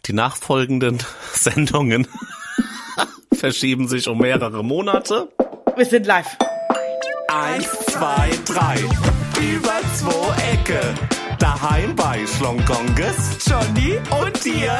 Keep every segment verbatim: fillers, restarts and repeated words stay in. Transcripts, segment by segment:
Die nachfolgenden Sendungen verschieben sich um mehrere Monate. Wir sind live. Eins, zwei, drei. Über zwei Ecke. Daheim bei Schlonggonges, Johnny und dir.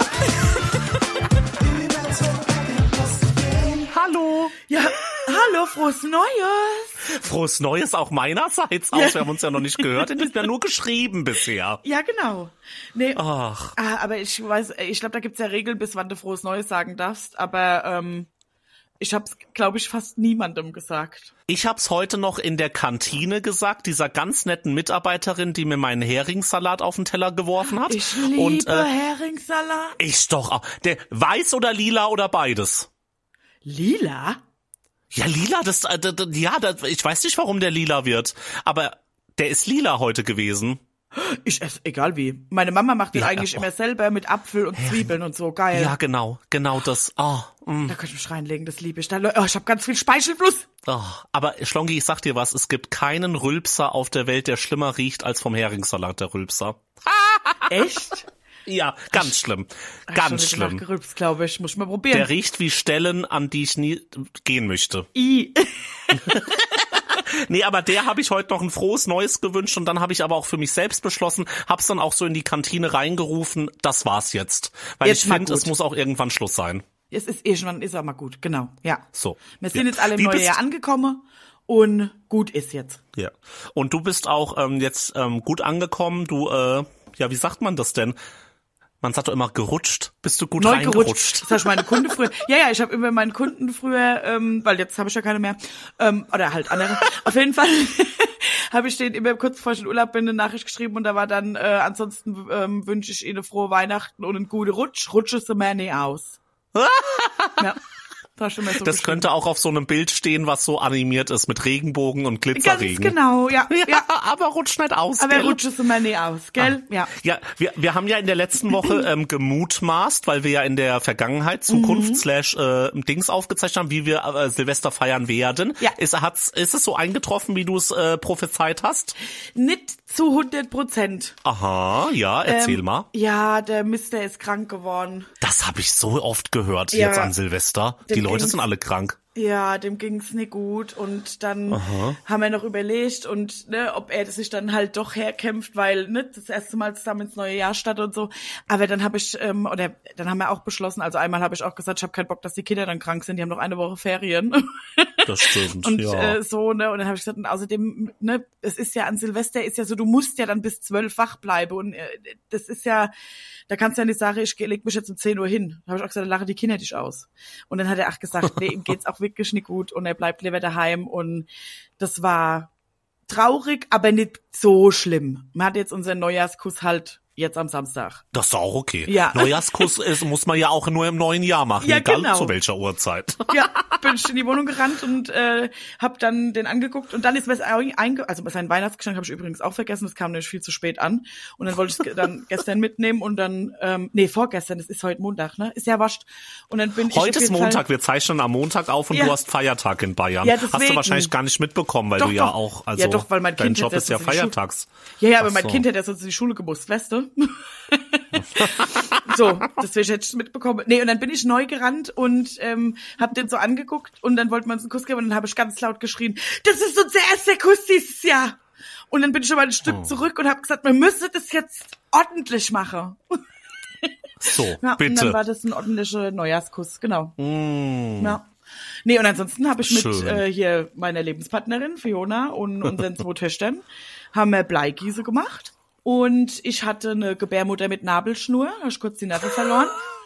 Hallo. Ja, hallo, frohes Neues. Frohes Neues auch meinerseits aus. Ja. Wir haben uns ja noch nicht gehört. Wir haben ja nur geschrieben bisher. Ja, genau. Nee, Ach. Ah, aber ich weiß, ich glaube, da gibt's ja Regeln, bis wann du frohes Neues sagen darfst. Aber ähm, ich hab's, glaube ich, fast niemandem gesagt. Ich hab's heute noch in der Kantine gesagt, dieser ganz netten Mitarbeiterin, die mir meinen Heringssalat auf den Teller geworfen hat. Ich liebe und, äh, Heringssalat. Ich doch auch. Der weiß oder lila oder beides? Lila? Ja, lila, das, äh, das ja, das, ich weiß nicht, warum der lila wird, aber der ist lila heute gewesen. Ich esse, egal wie. Meine Mama macht den Ja, eigentlich oh. immer selber mit Apfel und Zwiebeln und so. Geil. Ja, genau, genau das. Oh, mm. Da könnte ich mich reinlegen, das liebe ich. Da, oh, ich habe ganz viel Speichelfluss. Oh, aber Schlongi, ich sag dir was, es gibt keinen Rülpser auf der Welt, der schlimmer riecht als vom Heringssalat, der Rülpser. Echt? Ja, ganz schlimm. Ganz schlimm. Gerülpst, glaube ich. Muss ich mal probieren. Der riecht wie Stellen, an die ich nie gehen möchte. I. Nee, aber der habe ich heute noch ein frohes Neues gewünscht und dann habe ich aber auch für mich selbst beschlossen, hab's dann auch so in die Kantine reingerufen, das war's jetzt. Weil Jetzt ich mal finde, gut. es muss auch irgendwann Schluss sein. Es ist irgendwann, ist auch mal gut, genau, ja. So. Wir sind ja. jetzt alle im Wie neuen bist- Jahr angekommen und gut ist jetzt. Ja. Und du bist auch ähm, jetzt ähm, gut angekommen, du, äh, ja, wie sagt man das denn? Man sagt doch immer gerutscht. Bist du gut Neu reingerutscht? gerutscht. Das habe ich meine Kunden früher. Ja, ja, ich habe immer meinen Kunden früher, ähm, weil jetzt habe ich ja keine mehr, ähm, oder halt andere. Auf jeden Fall habe ich denen immer kurz bevor ich in Urlaub bin eine Nachricht geschrieben und da war dann, äh, ansonsten ähm, wünsche ich Ihnen frohe Weihnachten und einen guten Rutsch. Rutsche sie mir nie aus. Ja. Das, so das könnte auch auf so einem Bild stehen, was so animiert ist mit Regenbogen und Glitzerregen. Ganz genau, ja. Ja, ja. aber rutscht nicht aus, Aber gell? rutsche sie mir nie aus, gell? Ah. Ja. Ja, wir, wir haben ja in der letzten Woche ähm, gemutmaßt, weil wir ja in der Vergangenheit Zukunft Mhm. slash äh, Dings aufgezeichnet haben, wie wir äh, Silvester feiern werden. Ja. Ist, hat's, ist es so eingetroffen, wie du es äh, prophezeit hast? Nicht zu hundert Prozent. Aha, ja, erzähl ähm, mal. Ja, der Mister ist krank geworden. Das habe ich so oft gehört Ja. jetzt an Silvester. Die Dem Leute ging's- sind alle krank. Ja, dem ging's nicht gut und dann Aha. haben wir noch überlegt und ne, ob er sich dann halt doch herkämpft, weil ne, das erste Mal zusammen ins neue Jahr statt und so. Aber dann habe ich ähm, oder dann haben wir auch beschlossen, also einmal habe ich auch gesagt, ich habe keinen Bock, dass die Kinder dann krank sind, die haben noch eine Woche Ferien. Das stimmt, und ja. äh, so ne und dann habe ich gesagt, und außerdem ne, es ist ja an Silvester ist ja so, du musst ja dann bis zwölf wach bleiben und äh, das ist ja, da kannst du ja nicht sagen, ich leg mich jetzt um zehn Uhr hin. Da habe ich auch gesagt, dann lache die Kinder dich aus. Und dann hat er auch gesagt, nee, ihm geht's auch wirklich nicht gut und er bleibt lieber daheim und das war traurig, aber nicht so schlimm. Man hat jetzt unseren Neujahrskuss halt jetzt am Samstag. Das ist auch okay. Ja. Neujahrskuss ist, muss man ja auch nur im neuen Jahr machen, Ja, egal genau. zu welcher Uhrzeit. Ja, bin ich in die Wohnung gerannt und äh, hab dann den angeguckt und dann ist mir es einge... Also sein Weihnachtsgeschenk habe ich übrigens auch vergessen, das kam nämlich viel zu spät an und dann wollte ich es dann gestern mitnehmen und dann, ähm, nee, vorgestern, das ist heute Montag, ne? Ist ja wascht. Und dann bin ich Heute auf ist jeden Montag, Fall, wir zeichnen am Montag auf und Ja. du hast Feiertag in Bayern. Ja, hast du deswegen. wahrscheinlich gar nicht mitbekommen, weil Doch, du ja doch. auch, also Ja, doch, weil mein dein Kind Job jetzt ist ja jetzt in die Schule- feiertags. Ja, ja, aber Ach mein so. Kind hätte ja sonst in die Schule gemusst, weißt du? So, das will ich jetzt mitbekommen. Nee, und dann bin ich neu gerannt und ähm, hab den so angeguckt und dann wollten wir uns einen Kuss geben und dann habe ich ganz laut geschrien, das ist unser erster Kuss dieses Jahr. Und dann bin ich schon mal ein Stück Oh. zurück und habe gesagt, man müsste das jetzt ordentlich machen. So, Ja, bitte. und dann war das ein ordentlicher Neujahrskuss, genau. Mm. Ja. Nee, und ansonsten habe ich mit Schön. äh, hier meiner Lebenspartnerin Fiona und unseren zwei Töchtern haben wir Bleigieße gemacht. Und ich hatte eine Gebärmutter mit Nabelschnur, da habe ich kurz die Nerven verloren.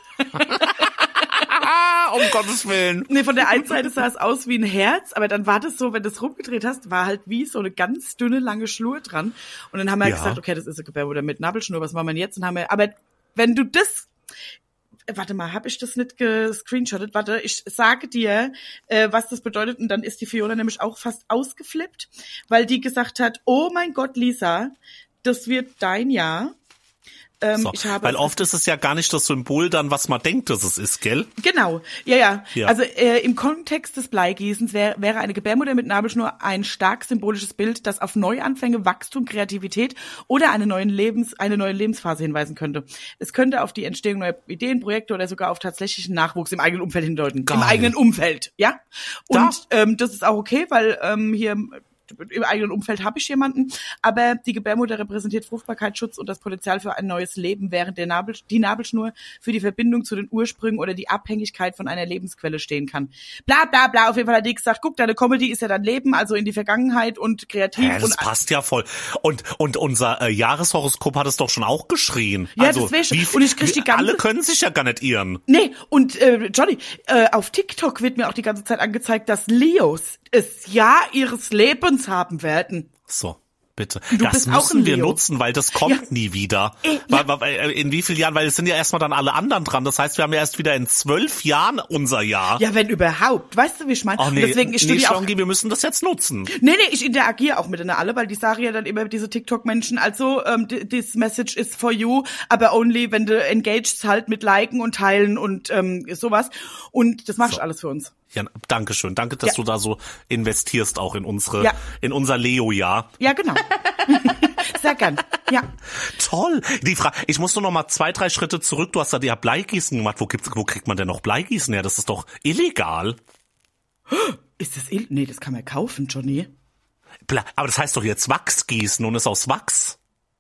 Ah, um Gottes Willen. Nee, von der einen Seite sah es aus wie ein Herz, aber dann war das so, wenn du es rumgedreht hast, war halt wie so eine ganz dünne, lange Schnur dran. Und dann haben wir Ja. gesagt, okay, das ist eine Gebärmutter mit Nabelschnur, was machen wir jetzt? Und haben wir, aber wenn du das, warte mal, habe ich das nicht gescreenshottet? Warte, ich sage dir, äh, was das bedeutet. Und dann ist die Fiona nämlich auch fast ausgeflippt, weil die gesagt hat, oh mein Gott, Lisa, das wird dein Jahr. Ähm, so. ich habe Weil oft ist es ja gar nicht das Symbol dann, was man denkt, dass es ist, gell? Genau, ja, ja. Ja. Also äh, im Kontext des Bleigießens wär, wäre eine Gebärmutter mit Nabelschnur ein stark symbolisches Bild, das auf Neuanfänge, Wachstum, Kreativität oder eine, neuen Lebens, eine neue Lebensphase hinweisen könnte. Es könnte auf die Entstehung neuer Ideen, Projekte oder sogar auf tatsächlichen Nachwuchs im eigenen Umfeld hindeuten. Geil. Im eigenen Umfeld, ja. Und Da. ähm, das ist auch okay, weil ähm, hier im eigenen Umfeld habe ich jemanden, aber die Gebärmutter repräsentiert Fruchtbarkeitsschutz und das Potenzial für ein neues Leben, während der Nabel, die Nabelschnur für die Verbindung zu den Ursprüngen oder die Abhängigkeit von einer Lebensquelle stehen kann. Bla bla bla, auf jeden Fall hat die gesagt, guck, deine Comedy ist ja dein Leben, also in die Vergangenheit und kreativ. Ja, das und passt ja voll. Und und unser äh, Jahreshoroskop hat es doch schon auch geschrien. Ja, also, das wär schon. wie, Und ich krieg die ganze- alle können sich ja gar nicht irren. Nee, und äh, Johnny, äh, auf TikTok wird mir auch die ganze Zeit angezeigt, dass Leos es Jahr ihres Lebens haben werden. So, bitte. Du Das bist auch müssen ein wir Leo. nutzen, weil das kommt Ja. nie wieder. Äh, weil, weil, weil, in wie vielen Jahren? Weil es sind ja erstmal dann alle anderen dran. Das heißt, wir haben ja erst wieder in zwölf Jahren unser Jahr. Ja, wenn überhaupt. Weißt du, wie ich meine? Ach nee, Und deswegen, ich nee, studiere auch. Schlangi, wir müssen das jetzt nutzen. Nee, nee, ich interagiere auch miteinander alle, weil die sagen ja dann immer diese TikTok-Menschen, also ähm, this message is for you, aber only, wenn du engaged halt mit liken und teilen und ähm, sowas. Und das machst du So. alles für uns. Ja, danke schön. Danke, dass Ja. du da so investierst auch in unsere, Ja. in unser Leo-Jahr. Ja, genau. Sehr gern. Ja. Toll. Die Frage, ich muss nur noch mal zwei, drei Schritte zurück. Du hast da ja Bleigießen gemacht. Wo gibt's, wo kriegt man denn noch Bleigießen her? Das ist doch illegal. Ist das ill? Nee, das kann man kaufen, Johnny. Ble- Aber das heißt doch jetzt Wachsgießen und ist aus Wachs.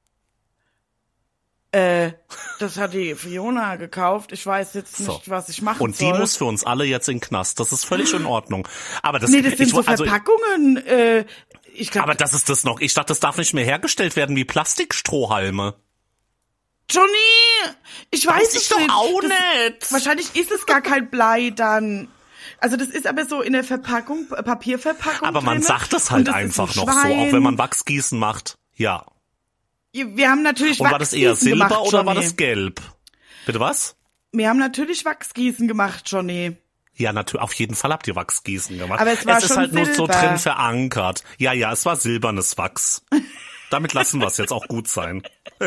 Äh, das hat die Fiona gekauft. Ich weiß jetzt nicht, So. was ich machen Und die soll. muss für uns alle jetzt in den Knast. Das ist völlig in Ordnung. Aber das, Nee, das sind ich, so also, Verpackungen. Äh, ich glaube, aber das ist das noch. Ich dachte, das darf nicht mehr hergestellt werden wie Plastikstrohhalme. Johnny, ich weiß Weiß es ich doch nicht. auch das, nicht. Wahrscheinlich ist es gar kein Blei dann. Also das ist aber so in der Verpackung, Papierverpackung. Aber man drinne. sagt das Und halt das ist einfach ein noch so, Schwein. auch wenn man Wachsgießen macht. Ja. Wir haben natürlich Und war das eher Wachsgießen Silber gemacht, oder war Johnny. das Gelb? Bitte was? Wir haben natürlich Wachsgießen gemacht, Johnny. Ja, natürlich, auf jeden Fall habt ihr Wachsgießen gemacht. Aber es war ist schon halt nur so Silber. drin verankert. Ja, ja, es war silbernes Wachs. Damit lassen wir es jetzt auch gut sein.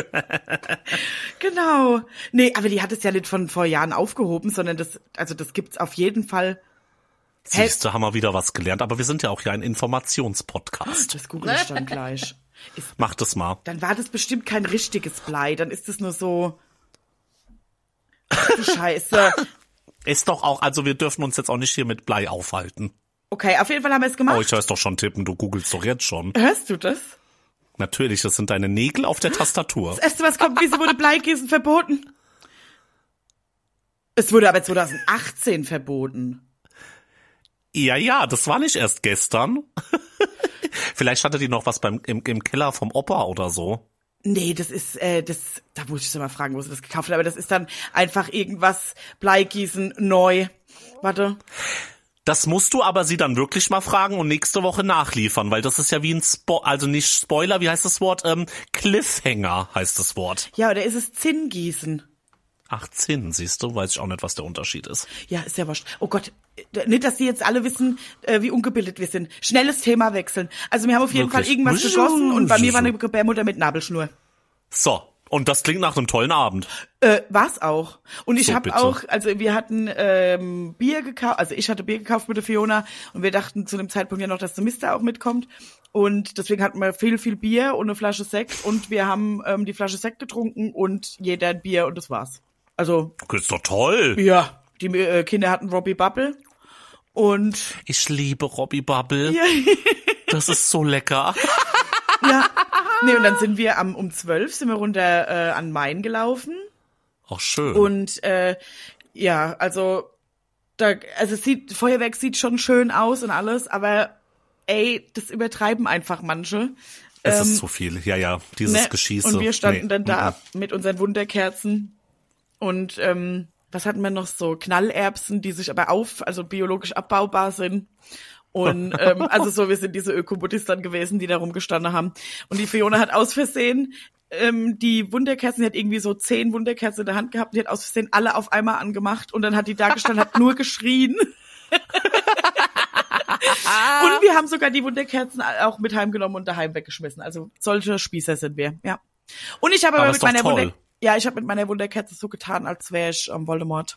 Genau. Nee, aber die hat es ja nicht von vor Jahren aufgehoben, sondern das, also das gibt's auf jeden Fall. Hä? Siehst du, haben wir wieder was gelernt. Aber wir sind ja auch ja ein Informationspodcast. Das google ich dann gleich. Ist, Mach das mal. dann war das bestimmt kein richtiges Blei, dann ist es nur so. Ach du Scheiße. Ist doch auch, also wir dürfen uns jetzt auch nicht hier mit Blei aufhalten. Okay, auf jeden Fall haben wir es Oh, gemacht. ich hör's doch schon tippen, du googelst doch jetzt schon. Hörst du das? Natürlich, das sind deine Nägel auf der Tastatur. Das erste, was kommt, wieso wurde Bleigießen verboten? Es wurde aber zwanzig achtzehn verboten. Ja, ja, das war nicht erst gestern. Vielleicht hatte die noch was beim im, im Keller vom Opa oder so. Nee, das ist, äh, das, da muss ich sie mal fragen, wo sie das gekauft hat, aber das ist dann einfach irgendwas Bleigießen neu. Warte. Das musst du aber sie dann wirklich mal fragen und nächste Woche nachliefern, weil das ist ja wie ein Spo also nicht Spoiler, wie heißt das Wort? Ähm, Cliffhanger heißt das Wort. Ja, oder ist es Zinngießen? achtzehn, siehst du, weiß ich auch nicht, was der Unterschied ist. Ja, ist ja wurscht. Oh Gott, äh, nicht, dass die jetzt alle wissen, äh, wie ungebildet wir sind. Schnelles Thema wechseln. Also wir haben auf jeden Wirklich? Fall irgendwas gegossen und bei mir war eine Gebärmutter mit Nabelschnur. So, und das klingt nach einem tollen Abend. Äh, war's auch. Und ich So, habe bitte. auch, also wir hatten ähm, Bier gekauft, also ich hatte Bier gekauft mit der Fiona und wir dachten zu dem Zeitpunkt ja noch, dass der Mister auch mitkommt. Und deswegen hatten wir viel, viel Bier und eine Flasche Sekt und wir haben ähm, die Flasche Sekt getrunken und jeder ein Bier und das war's. Also, Das ist doch toll. ja, die äh, Kinder hatten Robbie Bubble und Ich liebe Robbie Bubble. Das ist so lecker. ja, nee, und dann sind wir am um zwölf sind wir runter äh, an Main gelaufen. Auch schön. Und äh, ja, also da, also es sieht, Feuerwerk sieht schon schön aus und alles, aber ey, das übertreiben einfach manche. es ähm, ist zu viel. Ja, ja, dieses Ne? Geschieße. Und wir standen Nee. dann da Mhm. mit unseren Wunderkerzen und ähm, was hatten wir noch so? Knallerbsen, die sich aber auf, also biologisch abbaubar sind. Und ähm, also so, wir sind diese Ökobuddhis dann gewesen, die da rumgestanden haben. Und die Fiona hat aus Versehen ähm, die Wunderkerzen, die hat irgendwie so zehn Wunderkerzen in der Hand gehabt, die hat aus Versehen alle auf einmal angemacht und dann hat die da gestanden, hat nur geschrien. Und wir haben sogar die Wunderkerzen auch mit heimgenommen und daheim weggeschmissen. Also solche Spießer sind wir, ja. Und ich habe Aber aber ist mit doch meiner toll. Wunder Ja, ich habe mit meiner Wunderkerze so getan, als wäre ich ähm, Voldemort.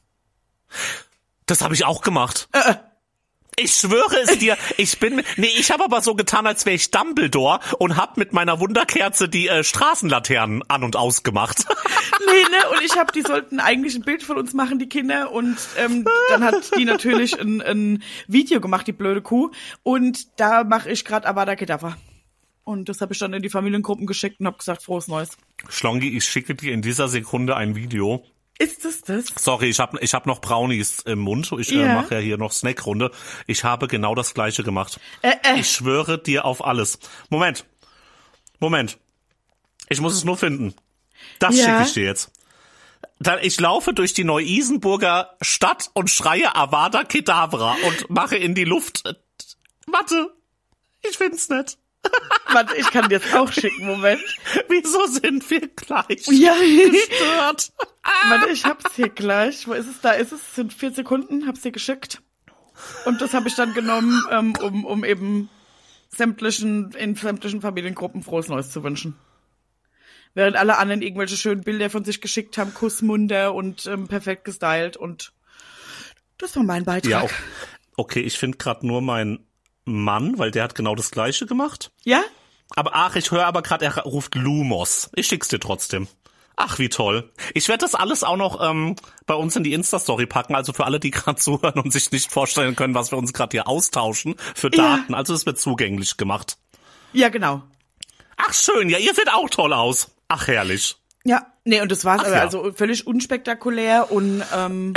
Das habe ich auch gemacht. Äh, Ich schwöre es dir, ich bin, nee, ich habe aber so getan, als wäre ich Dumbledore und hab mit meiner Wunderkerze die äh, Straßenlaternen an- und ausgemacht. Nee, ne? Und ich habe, die sollten eigentlich ein Bild von uns machen, die Kinder. Und ähm, dann hat die natürlich ein, ein Video gemacht, die blöde Kuh. Und da mache ich gerade Avada Kedavra. Und das habe ich dann in die Familiengruppen geschickt und habe gesagt, frohes Neues. Schlongi, ich schicke dir in dieser Sekunde ein Video. Ist das das? Sorry, ich habe ich hab noch Brownies im Mund. Ich Ja. äh, mache ja hier noch Snackrunde. Ich habe genau das Gleiche gemacht. Äh, äh. Ich schwöre dir auf alles. Moment. Moment. Ich muss es nur finden. Das Ja. schicke ich dir jetzt. Dann, ich laufe durch die Neu-Isenburger Stadt und schreie Avada Kedavra und mache in die Luft. Äh, Warte, ich find's nicht. Warte, ich kann dir das auch schicken, Moment. Wieso sind wir gleich Ja. gestört? Warte, ich hab's hier gleich. Wo ist es? Da ist es. Es sind vier Sekunden, hab's dir geschickt. Und das habe ich dann genommen, ähm, um, um eben sämtlichen, in sämtlichen Familiengruppen frohes Neues zu wünschen. Während alle anderen irgendwelche schönen Bilder von sich geschickt haben, Kussmunder und ähm, perfekt gestylt. Und das war mein Beitrag. Ja, okay, ich finde gerade nur meinen Mann, weil der hat genau das Gleiche gemacht. Ja? Aber ach, ich höre aber gerade, er ruft Lumos. Ich schick's dir trotzdem. Ach, wie toll. Ich werde das alles auch noch ähm, bei uns in die Insta-Story packen, also für alle, die gerade zuhören und sich nicht vorstellen können, was wir uns gerade hier austauschen für Daten. Ja. Also es wird zugänglich gemacht. Ja, genau. Ach, schön. Ja, ihr seht auch toll aus. Ach, herrlich. Ja, nee, und das war's Ach, aber ja. also völlig unspektakulär und ähm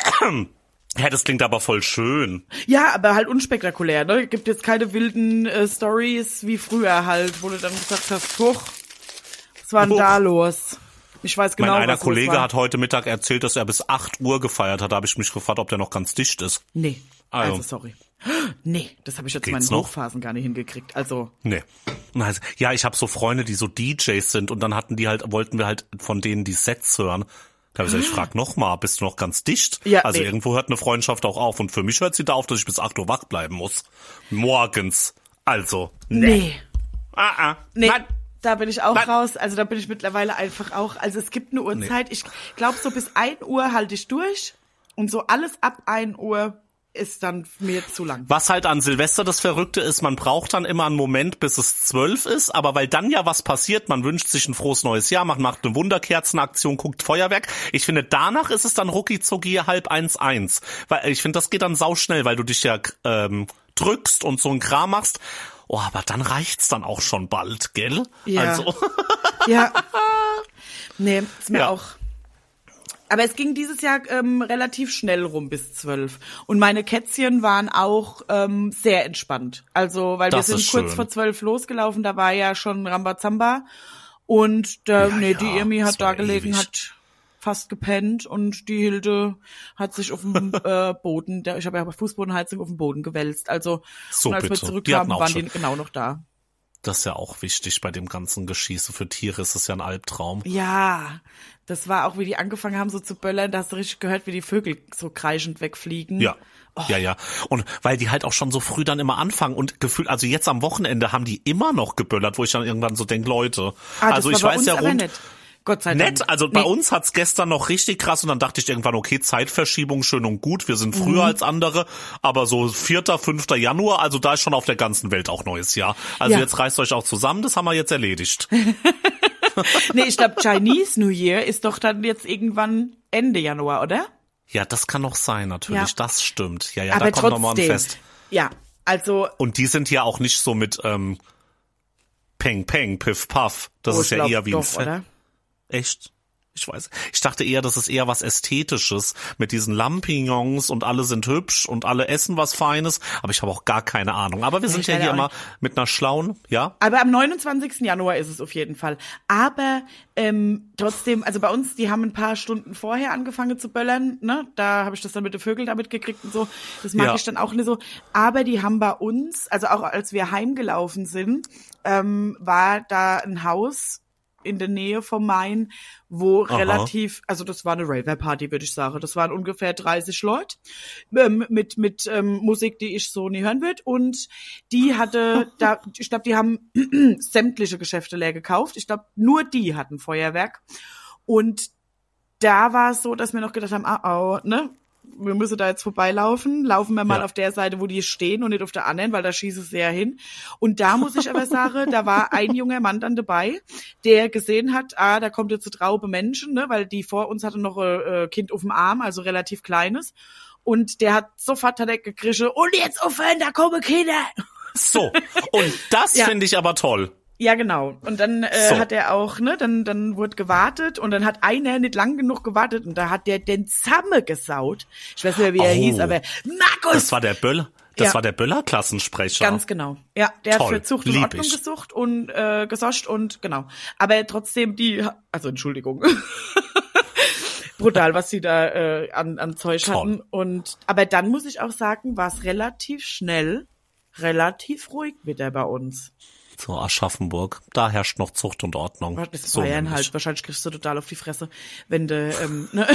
Ja, das klingt aber voll schön. ja, aber halt unspektakulär, ne? Gibt jetzt keine wilden äh, Stories wie früher halt, wo du dann gesagt hast, huch, was war denn Huch. da los? Ich weiß genau, mein einer was Kollege los war. hat heute Mittag erzählt, dass er bis acht Uhr gefeiert hat. Da habe ich mich gefragt, ob der noch ganz dicht ist. Nee, Also. also sorry. Nee, das habe ich jetzt in Geht's meinen noch? Hochphasen gar nicht hingekriegt. Also Nee. Also, ja, ich habe so Freunde, die so D Js sind und dann hatten die halt, wollten wir halt von denen die Sets hören. Da habe ich gesagt, ich frag noch mal, bist du noch ganz dicht? Ja, also nee. irgendwo hört eine Freundschaft auch auf und für mich hört sie da auf, dass ich bis acht Uhr wach bleiben muss. Morgens. Also, nee. nee, Ah, ah. nee. Nein. Da bin ich auch Nein. raus. Also da bin ich mittlerweile einfach auch. Also es gibt eine Uhrzeit. Ich glaube, so bis ein Uhr halte ich durch. Und so alles ab ein Uhr ist dann mir zu lang. Was halt an Silvester das Verrückte ist, man braucht dann immer einen Moment, bis es zwölf ist, aber weil dann ja was passiert, man wünscht sich ein frohes neues Jahr, man macht eine Wunderkerzenaktion, guckt Feuerwerk. Ich finde, danach ist es dann rucki-zucki halb eins, eins. Weil ich finde, das geht dann sauschnell, weil du dich ja ähm, drückst und so einen Kram machst. Oh, aber dann reicht's dann auch schon bald, gell? Ja. Also. Ja. Nee, ist mir Ja. auch. Aber es ging dieses Jahr ähm, relativ schnell rum bis zwölf. Und meine Kätzchen waren auch ähm, sehr entspannt. Also, weil Das wir sind ist kurz schön. vor zwölf losgelaufen, da war ja schon Rambazamba. Und der, Ja, nee, ja, die Irmi das hat da war gelegen, ewig. hat fast gepennt und die Hilde hat sich auf dem äh, Boden, der, ich habe ja Fußbodenheizung auf dem Boden gewälzt. Also, So und als wir bitte. Die zurückkamen, hatten auch waren schon- die genau noch da. Das ist ja auch wichtig bei dem ganzen Geschieße. Für Tiere ist es ja ein Albtraum. Ja, das war auch, wie die angefangen haben so zu böllern, da hast du richtig gehört, wie die Vögel so kreischend wegfliegen. Ja. Ja, ja. Und weil die halt auch schon so früh dann immer anfangen und gefühlt, also jetzt am Wochenende haben die immer noch geböllert, wo ich dann irgendwann so denke, Leute. Ah, das also war ich bei weiß uns ja aber rund. nicht. Gott sei Dank. Nett, also bei Nee. uns hat's gestern noch richtig krass und dann dachte ich irgendwann, okay, Zeitverschiebung schön und gut, wir sind früher Mhm. als andere, aber so vierter, fünfter Januar, also da ist schon auf der ganzen Welt auch neues Jahr. Also Ja. jetzt reißt euch auch zusammen, das haben wir jetzt erledigt. Nee, ich glaube, Chinese New Year ist doch dann jetzt irgendwann Ende Januar, oder? Ja, das kann noch sein, natürlich, Ja. das stimmt. Ja, ja, aber da kommt noch mal ein trotzdem. Fest. Ja, also Und die sind ja auch nicht so mit ähm, Peng Peng, Piff Puff. Das oh, ist ich ja glaub eher wie doch, ein Fest. oder? Echt? Ich weiß. Ich dachte eher, das ist eher was Ästhetisches mit diesen Lampignons und alle sind hübsch und alle essen was Feines. Aber ich habe auch gar keine Ahnung. Aber wir sind ich ja leider hier auch immer mit einer schlauen, ja? Aber am neunundzwanzigsten Januar ist es auf jeden Fall. Aber ähm, trotzdem, also bei uns, die haben ein paar Stunden vorher angefangen zu böllern, ne? Da habe ich das dann mit den Vögeln damit gekriegt und so. Das mag Ja. ich dann auch nicht so. Aber die haben bei uns, also auch als wir heimgelaufen sind, ähm, war da ein Haus in der Nähe vom Main, wo Aha. relativ, also das war eine Raver-Party, würde ich sagen. Das waren ungefähr dreißig Leute ähm, mit mit ähm, Musik, die ich so nie hören würde. Und die hatte, da, ich glaube, die haben sämtliche Geschäfte leer gekauft. Ich glaube, nur die hatten Feuerwerk. Und da war es so, dass wir noch gedacht haben, ah, oh, ne, wir müssen da jetzt vorbeilaufen, laufen wir mal ja. auf der Seite, wo die stehen und nicht auf der anderen, weil da schießen sie ja hin. Und da muss ich aber sagen, da war ein junger Mann dann dabei, der gesehen hat, ah, da kommt jetzt eine Traube Menschen, ne, weil die vor uns hatte noch ein äh, Kind auf dem Arm, also relativ kleines. Und der hat sofort hat er gekrischelt, und jetzt aufhören, da kommen Kinder. So, und das ja. finde ich aber toll. Ja, genau. Und dann äh, so. hat er auch, ne, dann dann wurde gewartet und dann hat einer nicht lang genug gewartet und da hat der den Zamme gesaut. Ich weiß nicht mehr, wie er oh. hieß, aber Markus! Das war der Böller, das ja. war der Böller-Klassensprecher. Ganz genau. Ja, der Toll. hat für Zucht und Lieb Ordnung ich. gesucht und äh, gesoscht und genau. Aber trotzdem die, also Entschuldigung. Brutal, was sie da äh, an, an Zeug Toll. hatten. Und aber dann muss ich auch sagen, war es relativ schnell, relativ ruhig wieder bei uns. So, Aschaffenburg, da herrscht noch Zucht und Ordnung. Das ist so Bayern nämlich. halt. Wahrscheinlich kriegst du total auf die Fresse, wenn du, ähm, ne?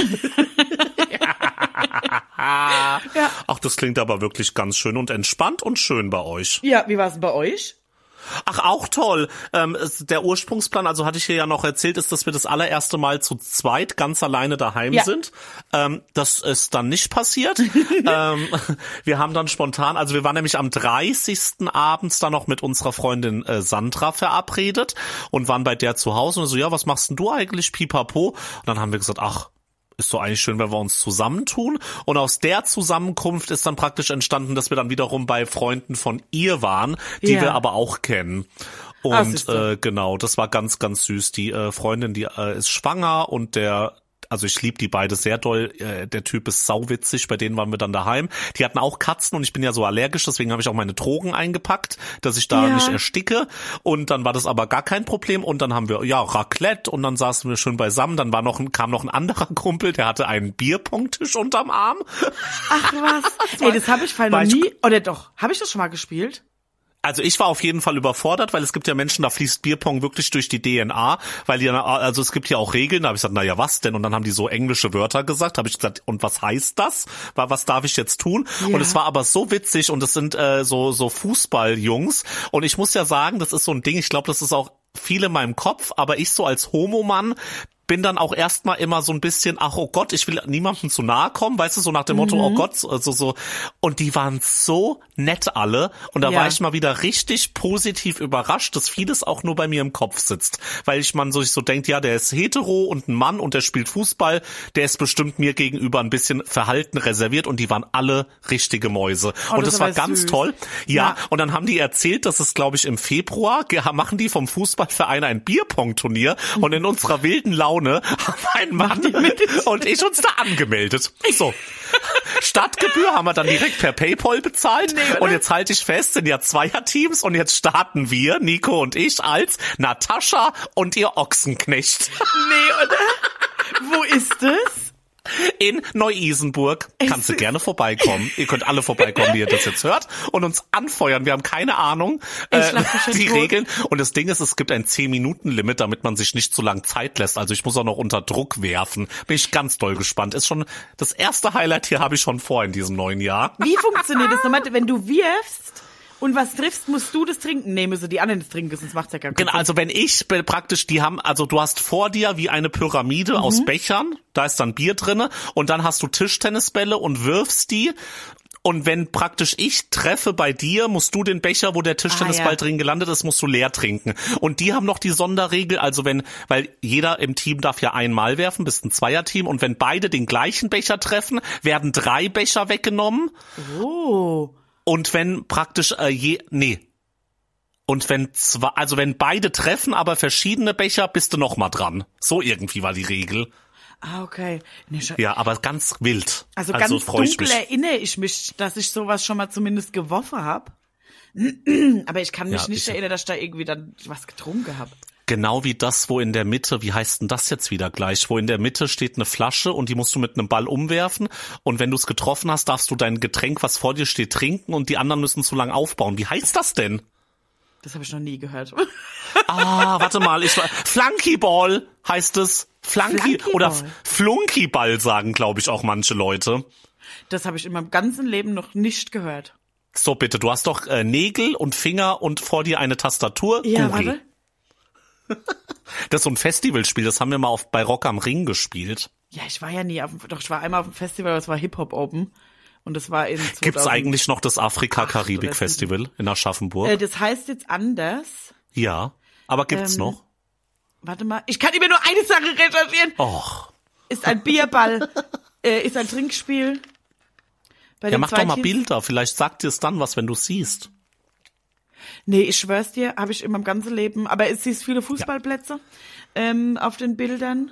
ja. Ach, das klingt aber wirklich ganz schön und entspannt und schön bei euch. Ja, wie war's denn bei euch? Ach, auch toll. Ähm, der Ursprungsplan, also hatte ich hier ja noch erzählt, ist, dass wir das allererste Mal zu zweit ganz alleine daheim ja. sind. Ähm, das ist dann nicht passiert. ähm, wir haben dann spontan, also wir waren nämlich am dreißigsten abends dann noch mit unserer Freundin äh, Sandra verabredet und waren bei der zu Hause und so, ja, was machst denn du eigentlich, pipapo? Und dann haben wir gesagt, ach, ist doch eigentlich schön, wenn wir uns zusammentun. Und aus der Zusammenkunft ist dann praktisch entstanden, dass wir dann wiederum bei Freunden von ihr waren, die ja. wir aber auch kennen. Und ah, äh, genau, das war ganz, ganz süß. Die äh, Freundin, die äh, ist schwanger und der Also ich liebe die beide sehr doll. Der Typ ist sauwitzig, bei denen waren wir dann daheim. Die hatten auch Katzen und ich bin ja so allergisch, deswegen habe ich auch meine Drogen eingepackt, dass ich da ja. nicht ersticke. Und dann war das aber gar kein Problem. Und dann haben wir, ja, Raclette und dann saßen wir schön beisammen. Dann war noch ein, kam noch ein anderer Kumpel, der hatte einen Bierpong-Tisch unterm Arm. Ach was. Ey, das habe ich vorhin noch nie, oder doch, habe ich das schon mal gespielt? Also ich war auf jeden Fall überfordert, weil es gibt ja Menschen, da fließt Bierpong wirklich durch die D N A, weil die, also es gibt ja auch Regeln, da habe ich gesagt, na ja, was denn? Und dann haben die so englische Wörter gesagt, habe ich gesagt, und was heißt das? Was darf ich jetzt tun? Ja. Und es war aber so witzig und es sind äh, so so Fußballjungs und ich muss ja sagen, das ist so ein Ding, ich glaube, das ist auch viel in meinem Kopf, aber ich so als Homomann bin dann auch erstmal immer so ein bisschen, ach oh Gott, ich will niemandem zu nahe kommen, weißt du, so nach dem Motto, mhm. oh Gott, so, so, so. Und die waren so nett alle und da ja. war ich mal wieder richtig positiv überrascht, dass vieles auch nur bei mir im Kopf sitzt, weil ich man so, ich so denkt, ja, der ist hetero und ein Mann und der spielt Fußball, der ist bestimmt mir gegenüber ein bisschen verhalten reserviert und die waren alle richtige Mäuse. Oh, und das, das war ganz süß. Toll. Ja, ja, und dann haben die erzählt, dass es, glaube ich, im Februar machen die vom Fußballverein ein Bierpong-Turnier mhm. und in unserer wilden Laune haben ein Mann und ich uns da angemeldet. So. Stadtgebühr haben wir dann direkt per PayPal bezahlt. Nee, und jetzt halte ich fest, sind ja Zweierteams und jetzt starten wir, Nico und ich, als Natascha und ihr Ochsenknecht. Nee, oder? Wo ist es? In Neu-Isenburg. Kannst du gerne vorbeikommen. Ihr könnt alle vorbeikommen, die ihr das jetzt hört und uns anfeuern. Wir haben keine Ahnung, äh, die tot. Regeln. Und das Ding ist, es gibt ein zehn-Minuten-Limit, damit man sich nicht zu lang Zeit lässt. Also ich muss auch noch unter Druck werfen. Bin ich ganz doll gespannt. Ist schon das erste Highlight hier habe ich schon vor in diesem neuen Jahr. Wie funktioniert das nochmal, wenn du wirfst? Und was triffst, musst du das trinken? Nee, müssen die anderen das trinken, sonst macht's ja gar keinen Sinn. Genau, also wenn ich praktisch, die haben, also du hast vor dir wie eine Pyramide mhm. aus Bechern, da ist dann Bier drinne und dann hast du Tischtennisbälle und wirfst die. Und wenn praktisch ich treffe bei dir, musst du den Becher, wo der Tischtennisball ah, ja. drin gelandet ist, musst du leer trinken. Und die haben noch die Sonderregel, also wenn, weil jeder im Team darf ja einmal werfen, bist ein Zweierteam. Und wenn beide den gleichen Becher treffen, werden drei Becher weggenommen. Oh. Und wenn praktisch äh, je nee und wenn zwei, also wenn beide treffen, aber verschiedene Becher, bist du noch mal dran. So irgendwie war die Regel. Ah, okay. Nee, ja, aber ganz wild. Also, also ganz dunkel ich erinnere ich mich, dass ich sowas schon mal zumindest geworfen habe. Aber ich kann mich ja, nicht ich erinnern, dass ich da irgendwie dann was getrunken habe. Genau wie das, wo in der Mitte, wie heißt denn das jetzt wieder gleich, wo in der Mitte steht eine Flasche und die musst du mit einem Ball umwerfen und wenn du es getroffen hast, darfst du dein Getränk, was vor dir steht, trinken und die anderen müssen zu lang aufbauen. Wie heißt das denn? Das habe ich noch nie gehört. Ah, warte mal, ich Flunkyball heißt es. Flunky Flunkyball. Oder Flunkyball sagen, glaube ich, auch manche Leute. Das habe ich in meinem ganzen Leben noch nicht gehört. So, bitte, du hast doch äh, Nägel und Finger und vor dir eine Tastatur. Ja, Google. warte. Das ist so ein Festivalspiel, das haben wir mal auf, bei Rock am Ring gespielt. Ja, ich war ja nie auf dem, doch ich war einmal auf dem Festival, das war Hip-Hop Open. Und das war in zweitausend Gibt's eigentlich noch das Afrika-Karibik-Festival in Aschaffenburg? Äh, das heißt jetzt anders. Ja, aber gibt's Ähm, noch? Warte mal, ich kann immer nur eine Sache recherchieren. Och. Ist ein Bierball, äh, ist ein Trinkspiel. Bei Ja, den mach zwei doch mal Teams- Bilder, vielleicht sagt dir es dann was, wenn du siehst. Nee, ich schwör's dir, habe ich in meinem ganzen Leben. Aber es siehst viele Fußballplätze ähm, auf den Bildern.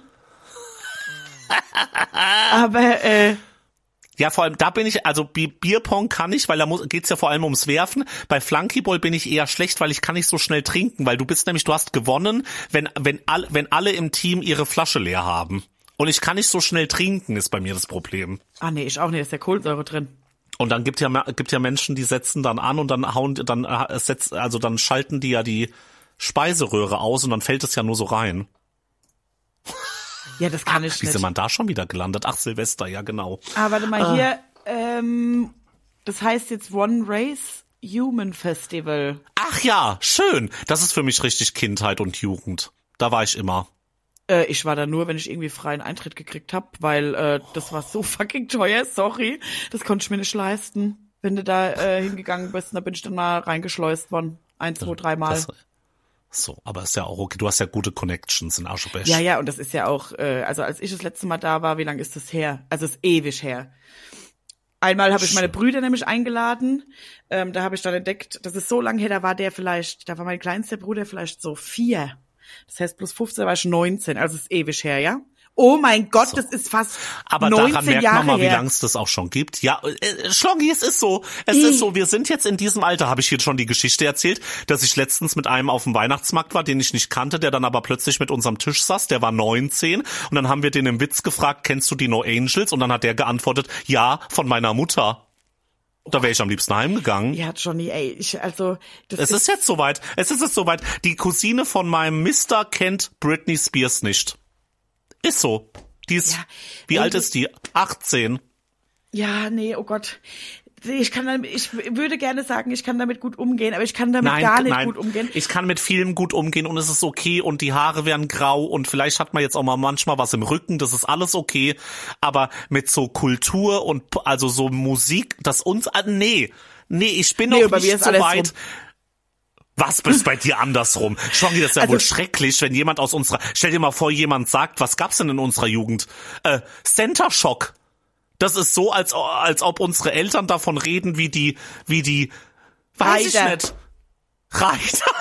aber äh, Ja, vor allem, da bin ich, also Bi- Bierpong kann ich, weil da muss, geht's ja vor allem ums Werfen. Bei Flunkyball bin ich eher schlecht, weil ich kann nicht so schnell trinken, weil du bist nämlich, du hast gewonnen, wenn, wenn, all, wenn alle im Team ihre Flasche leer haben. Und ich kann nicht so schnell trinken, ist bei mir das Problem. ah nee, ich auch nicht, da ist ja Kohlensäure drin. Und dann gibt ja, gibt ja Menschen, die setzen dann an und dann hauen, dann, äh, setzt, also dann schalten die ja die Speiseröhre aus und dann fällt es ja nur so rein. Ja, das kann ich Wie nicht. sind man da schon wieder gelandet? Ach, Silvester, ja genau. Ah, warte mal, hier, ähm, das heißt jetzt One Race Human Festival. Ach ja, schön. Das ist für mich richtig Kindheit und Jugend. Da war ich immer. Äh, ich war da nur, wenn ich irgendwie freien Eintritt gekriegt hab, weil äh, das war so fucking teuer, sorry. Das konnte ich mir nicht leisten. Wenn du da äh, hingegangen bist, da bin ich dann mal reingeschleust worden. Ein, zwei, dreimal. Das, so, aber ist ja auch okay. Du hast ja gute Connections in Aschebesch. Ja, ja, und das ist ja auch, äh, also als ich das letzte Mal da war, wie lange ist das her? Also es ist ewig her. Einmal habe ich meine Brüder nämlich eingeladen. Ähm, da habe ich dann entdeckt, das ist so lange her, da war der vielleicht, da war mein kleinster Bruder vielleicht so vier. Das heißt, plus fünfzehn war ich neunzehn, also es ist ewig her, ja? Oh mein Gott, so. Das ist fast aber neunzehn daran merkt Jahre man mal, her. wie lange es das auch schon gibt. Ja, äh, Schloggi, es ist so. Es I. ist so, wir sind jetzt in diesem Alter, habe ich hier schon die Geschichte erzählt, dass ich letztens mit einem auf dem Weihnachtsmarkt war, den ich nicht kannte, der dann aber plötzlich mit unserem Tisch saß, der war neunzehn und dann haben wir den im Witz gefragt, kennst du die No Angels? Und dann hat der geantwortet, ja, von meiner Mutter. Da wäre ich am liebsten heimgegangen. Ja, Johnny, ey, ich, also, das Es ist, ist jetzt soweit. Es ist jetzt soweit. Die Cousine von meinem Mister kennt Britney Spears nicht. Ist so. Die ist, Ja, wie ey, alt ist die? achtzehn. Ja, nee, oh Gott. Ich kann damit, ich würde gerne sagen, ich kann damit gut umgehen, aber ich kann damit Nein, gar nicht nein. gut umgehen. Ich kann mit vielem gut umgehen und es ist okay und die Haare werden grau und vielleicht hat man jetzt auch mal manchmal was im Rücken, das ist alles okay, aber mit so Kultur und also so Musik, das uns, ah, nee, nee, ich bin Nee, noch bei mir nicht ist so alles weit. rum. Was ist bei dir andersrum? Schwangi, das ist ja Also- wohl schrecklich, wenn jemand aus unserer, stell dir mal vor, jemand sagt, was gab's denn in unserer Jugend? Äh, Center Shock. Das ist so, als, als ob unsere Eltern davon reden, wie die, wie die, weiß ich Reiter. nicht. Reiter.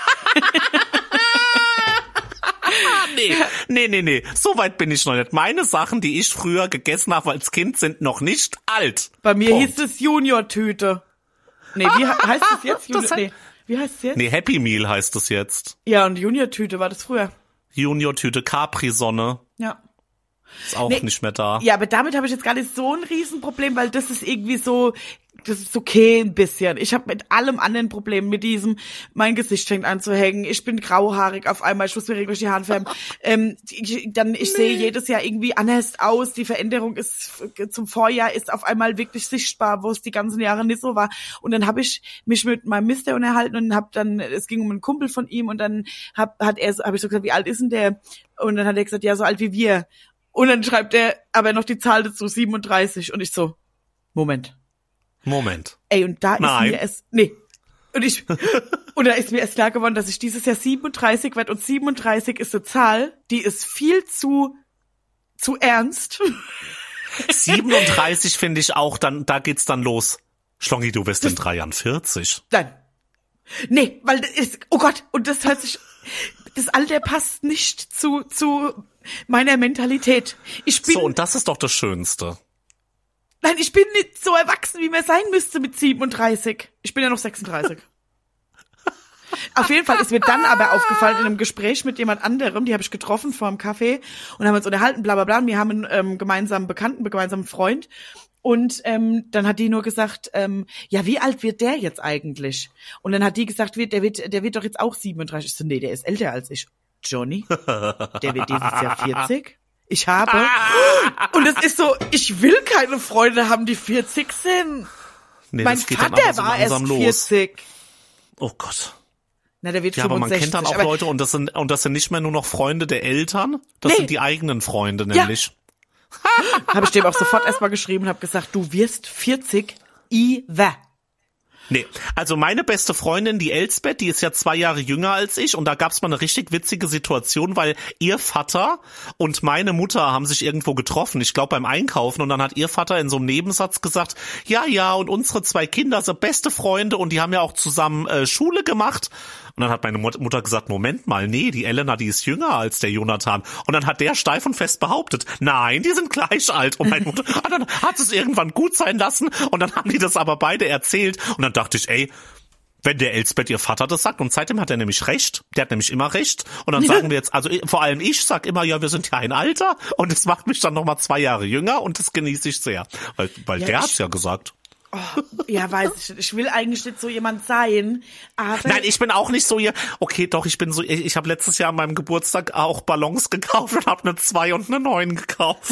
nee, nee, nee, nee. So weit bin ich noch nicht. Meine Sachen, die ich früher gegessen habe als Kind, sind noch nicht alt. Bei mir Punkt. hieß es Junior-Tüte. Nee, wie he- heißt es jetzt? Junior, Das hat- nee, wie heißt es jetzt? Nee, Happy Meal heißt es jetzt. Ja, und Junior-Tüte war das früher. Junior-Tüte, Capri-Sonne. Ja. Ist auch Nee. nicht mehr da. Ja, aber damit habe ich jetzt gar nicht so ein Riesenproblem, weil das ist irgendwie so, das ist okay ein bisschen. Ich habe mit allem anderen Problem, mit diesem, mein Gesicht fängt an zu hängen, ich bin grauhaarig auf einmal, ich muss mir regelmäßig die Haare färben. ähm, ich, dann, ich sehe jedes Jahr irgendwie anders aus, die Veränderung ist zum Vorjahr ist auf einmal wirklich sichtbar, wo es die ganzen Jahre nicht so war. Und dann habe ich mich mit meinem Mister unterhalten und habe dann, es ging um einen Kumpel von ihm und dann hab, hat er, habe ich so gesagt, wie alt ist denn der? Und dann hat er gesagt, ja, so alt wie wir. Und dann schreibt er aber noch die Zahl dazu, siebenunddreißig. Und ich so, Moment. Moment. Ey, und da Nein. ist mir es, nee. Und ich, und da ist mir erst klar geworden, dass ich dieses Jahr siebenunddreißig werde. Und siebenunddreißig ist eine Zahl, die ist viel zu, zu ernst. siebenunddreißig finde ich auch, dann, da geht's dann los. Schlongi, du wirst in drei Jahren vierzig. Nein. Nee, weil das ist, oh Gott, und das hört sich, das Alter passt nicht zu, zu meiner Mentalität. Ich bin, So, und das ist doch das Schönste. nein, ich bin nicht so erwachsen, wie man sein müsste mit siebenunddreißig. Ich bin ja noch sechsunddreißig. Auf jeden Fall ist mir dann aber aufgefallen in einem Gespräch mit jemand anderem, die habe ich getroffen vor dem Café und haben uns unterhalten, bla bla bla. Und wir haben einen ähm, gemeinsamen Bekannten, einen gemeinsamen Freund. Und ähm, dann hat die nur gesagt, ähm, ja, wie alt wird der jetzt eigentlich? Und dann hat die gesagt, wird, der wird, der wird doch jetzt auch siebenunddreißig. Ich so, nee, der ist älter als ich. Johnny, der wird dieses Jahr vierzig. Ich habe, und es ist so, ich will keine Freunde haben, die vierzig sind. Nee, Mein das geht dann Vater aber so war erst langsam los. vierzig. Oh Gott. Na, der wird Ja, aber man fünfundsechzig. kennt dann auch aber Leute und das sind und das sind nicht mehr nur noch Freunde der Eltern, das Nee. sind die eigenen Freunde nämlich. habe ich dem auch sofort erstmal geschrieben und habe gesagt, du wirst vierzig, Iwa. Nee, also meine beste Freundin, die Elsbeth, die ist ja zwei Jahre jünger als ich und da gab's mal eine richtig witzige Situation, weil ihr Vater und meine Mutter haben sich irgendwo getroffen, ich glaube beim Einkaufen, und dann hat ihr Vater in so einem Nebensatz gesagt, ja, ja, und unsere zwei Kinder sind beste Freunde und die haben ja auch zusammen äh, Schule gemacht. Und dann hat meine Mutter gesagt, Moment mal, nee, die Elena, die ist jünger als der Jonathan. Und dann hat der steif und fest behauptet, nein, die sind gleich alt. Und meine Mutter, und dann hat es irgendwann gut sein lassen und dann haben die das aber beide erzählt. Und dann dachte ich, ey, wenn der Elsbeth ihr Vater das sagt, und seitdem hat er nämlich recht, der hat nämlich immer recht. Und dann sagen wir jetzt, also vor allem ich sag immer, ja, wir sind ja ein Alter und das macht mich dann nochmal zwei Jahre jünger und das genieße ich sehr. Weil, weil Ja, der ich- hat's ja gesagt. Oh, ja, weiß ich nicht. Ich will eigentlich nicht so jemand sein, aber Nein, ich bin auch nicht so hier. Okay, doch, ich bin so, ich, ich habe letztes Jahr an meinem Geburtstag auch Ballons gekauft und habe eine zwei und eine neun gekauft.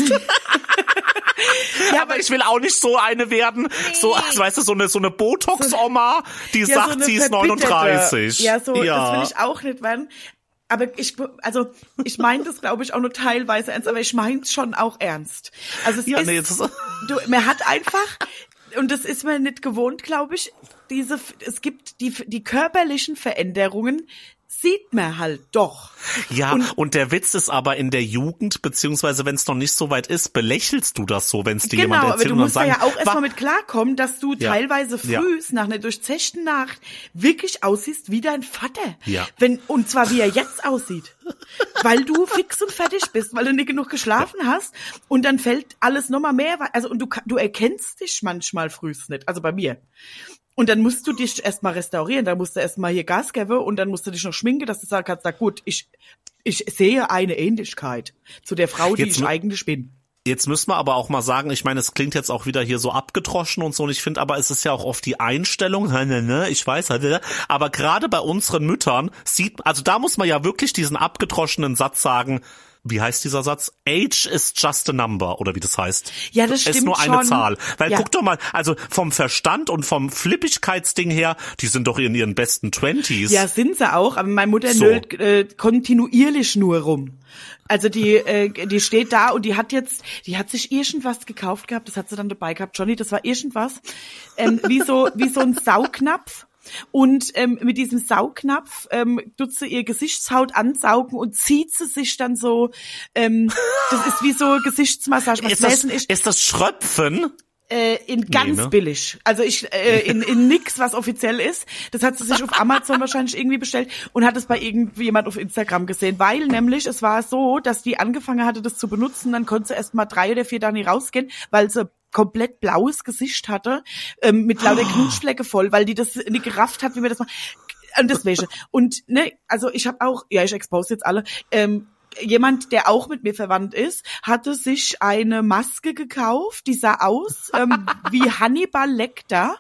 Ja, aber ich will auch nicht so eine werden, so, also, weißt du, so eine so eine Botox-Oma, die ja, sagt, so eine sie ist verbitterte. neununddreißig. Ja, so, ja. das will ich auch nicht werden. Aber ich, also, ich meine das, glaube ich, auch nur teilweise ernst, aber ich meine es schon auch ernst. Also es Ja, ist, nee, das ist- du, man hat einfach, und das ist man nicht gewohnt, glaube ich, diese, es gibt die, die körperlichen Veränderungen, sieht man halt doch. Ja, Und- und, der Witz ist aber in der Jugend, beziehungsweise wenn es noch nicht so weit ist, belächelst du das so, wenn es dir Genau, jemand aber erzählt du und dann musst da sagen, ja auch erstmal wa- mit klarkommen, dass du Ja. teilweise Ja. frühs nach einer durchzechten Nacht wirklich aussiehst wie dein Vater. Ja. Wenn, und zwar wie er jetzt aussieht. Weil du fix und fertig bist, weil du nicht genug geschlafen hast und dann fällt alles nochmal mehr, also und du, ka- du erkennst dich manchmal frühs nicht, also bei mir. Und dann musst du dich erstmal restaurieren, dann musst du erstmal hier Gas geben und dann musst du dich noch schminken, dass du sagen kannst, na gut, ich, ich sehe eine Ähnlichkeit zu der Frau, die Jetzt ich mu- eigentlich bin. Jetzt müssen wir aber auch mal sagen, ich meine, es klingt jetzt auch wieder hier so abgedroschen und so, und ich finde aber, es ist ja auch oft die Einstellung, ne, ne, ich weiß, ne, aber gerade bei unseren Müttern sieht, also da muss man ja wirklich diesen abgedroschenen Satz sagen, wie heißt dieser Satz? Age is just a number, oder wie das heißt. Ja, das Ist stimmt nur eine schon. Zahl. Weil Ja. guck doch mal, also vom Verstand und vom Flippigkeitsding her, die sind doch in ihren besten Twenties. Ja, sind sie auch, aber meine Mutter So. nölt äh, kontinuierlich nur rum. Also die äh, die steht da und die hat jetzt, die hat sich irgendwas gekauft gehabt, das hat sie dann dabei gehabt, Johnny, das war irgendwas, ähm, wie so wie so ein Saugnapf. Und ähm, mit diesem Saugnapf ähm, tut sie ihr Gesichtshaut ansaugen und zieht sie sich dann so, ähm, das ist wie so Gesichtsmassage. Was Ist das, lesen ich? ist das Schröpfen? Äh, in ganz ne? billig. Also ich äh, in, in nix, was offiziell ist. Das hat sie sich auf Amazon wahrscheinlich irgendwie bestellt und hat es bei irgendjemand auf Instagram gesehen. Weil nämlich es war so, dass die angefangen hatte, das zu benutzen. Dann konnte sie erst mal drei oder vier Tage nicht rausgehen, weil sie komplett blaues Gesicht hatte, ähm, mit lauter Knutschflecke voll, weil die das nicht gerafft hat, wie man das macht. Und deswegen. Und ne, also ich habe auch, ja, ich expose jetzt alle, ähm, jemand, der auch mit mir verwandt ist, hatte sich eine Maske gekauft, die sah aus ähm, wie Hannibal Lecter.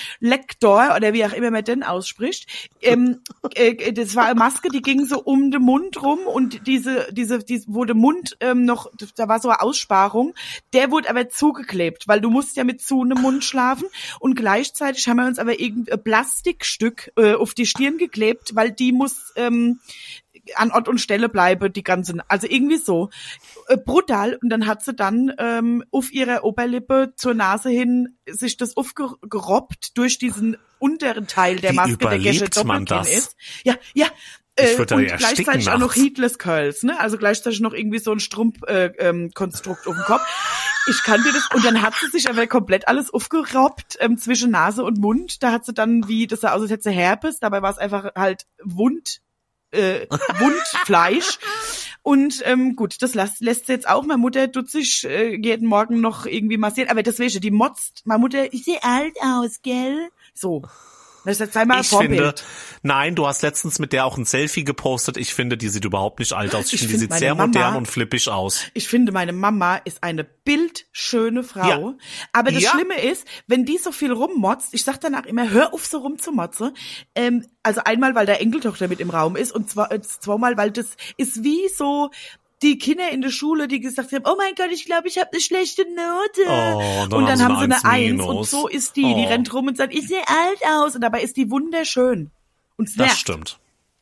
Lector, oder wie auch immer man den ausspricht. Ähm, äh, das war eine Maske, die ging so um den Mund rum und diese, diese, die, wo der Mund ähm, noch, da war so eine Aussparung, der wurde aber zugeklebt, weil du musst ja mit zu einem Mund schlafen und gleichzeitig haben wir uns aber irgendein Plastikstück äh, auf die Stirn geklebt, weil die muss ähm, an Ort und Stelle bleibe, die ganze, also irgendwie so äh, brutal. Und dann hat sie dann ähm, auf ihrer Oberlippe zur Nase hin sich das aufgerobbt durch diesen unteren Teil der Wie Maske, der Gesche überlebt man Doppelkinn das? ist. Ja, ja. Ich Äh, würd da und ja ersticken gleichzeitig auch noch nachts. Heatless Curls, ne? Also gleichzeitig noch irgendwie so ein Strumpfkonstrukt äh, ähm, Konstrukt auf dem Kopf. Ich kann dir das, und dann hat sie sich aber komplett alles aufgerobbt ähm, zwischen Nase und Mund. Da hat sie dann, wie, das sah aus, als hätte sie Herpes, dabei war es einfach halt Wund, äh, Wundfleisch. Und ähm, gut, das lässt, lässt sie jetzt auch. Meine Mutter tut sich äh, jeden Morgen noch irgendwie massiert. Aber deswegen, die motzt. Meine Mutter, ich sehe alt aus, gell? So. Das ist jetzt einmal ein Ich Vorbild. finde, nein, du hast letztens mit der auch ein Selfie gepostet. Ich finde, die sieht überhaupt nicht alt aus. Ich, Ich finde, die find sieht meine sehr Mama- modern und flippig aus. Ich finde, meine Mama ist eine bildschöne Frau. Ja. Aber das Ja. Schlimme ist, wenn die so viel rummotzt, ich sag danach immer, hör auf so rumzumotzen. Ähm, also einmal, weil der Enkeltochter mit im Raum ist und zwar, äh, zweimal, weil das ist wie so die Kinder in der Schule, die gesagt haben, oh mein Gott, ich glaube, ich habe eine schlechte Note. Oh, dann und dann haben haben sie sie eine eine Eins Eins und minus. so ist die. Die Oh. rennt rum und sagt, ich sehe alt aus. Und dabei ist die wunderschön. Und sehr. Das stimmt.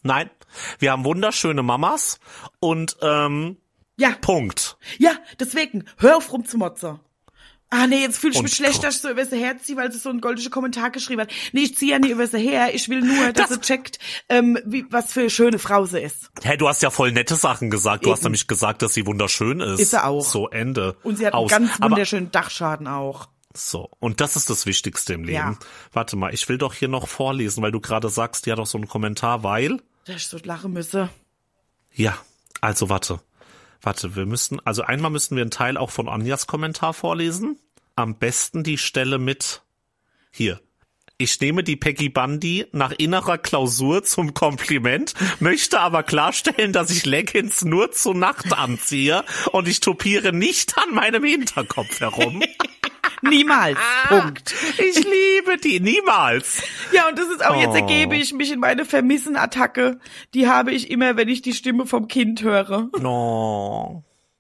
nein. Wir haben wunderschöne Mamas und ähm, Ja. Punkt. Ja, deswegen, hör auf rumzumotzen. Ah nee, jetzt fühle ich Und mich schlecht, dass ich so über sie herziehe, weil sie so einen goldischen Kommentar geschrieben hat. Nee, ich ziehe ja nie über sie her. Ich will nur, dass Das- sie checkt, ähm, wie, was für eine schöne Frau sie ist. Hey, du hast ja voll nette Sachen gesagt. Du Eben. hast nämlich gesagt, dass sie wunderschön ist. Ist sie auch. So, Ende. Und sie hat Aus. einen ganz Aber wunderschönen Dachschaden auch. so, und das ist das Wichtigste im Leben. Ja. Warte mal, ich will doch hier noch vorlesen, weil du gerade sagst, die hat doch so einen Kommentar, weil... Dass ich so lachen müsse. Ja, also warte. Warte, wir müssen, also einmal müssen wir einen Teil auch von Anjas Kommentar vorlesen. Am besten die Stelle mit, hier. Ich nehme die Peggy Bundy nach innerer Klausur zum Kompliment, möchte aber klarstellen, dass ich Leggings nur zur Nacht anziehe und ich topiere nicht an meinem Hinterkopf herum. Niemals. Punkt. Ich liebe die, niemals. Ja, und das ist auch, jetzt Oh. ergebe ich mich in meine Vermissen-Attacke. Die habe ich immer, wenn ich die Stimme vom Kind höre. No.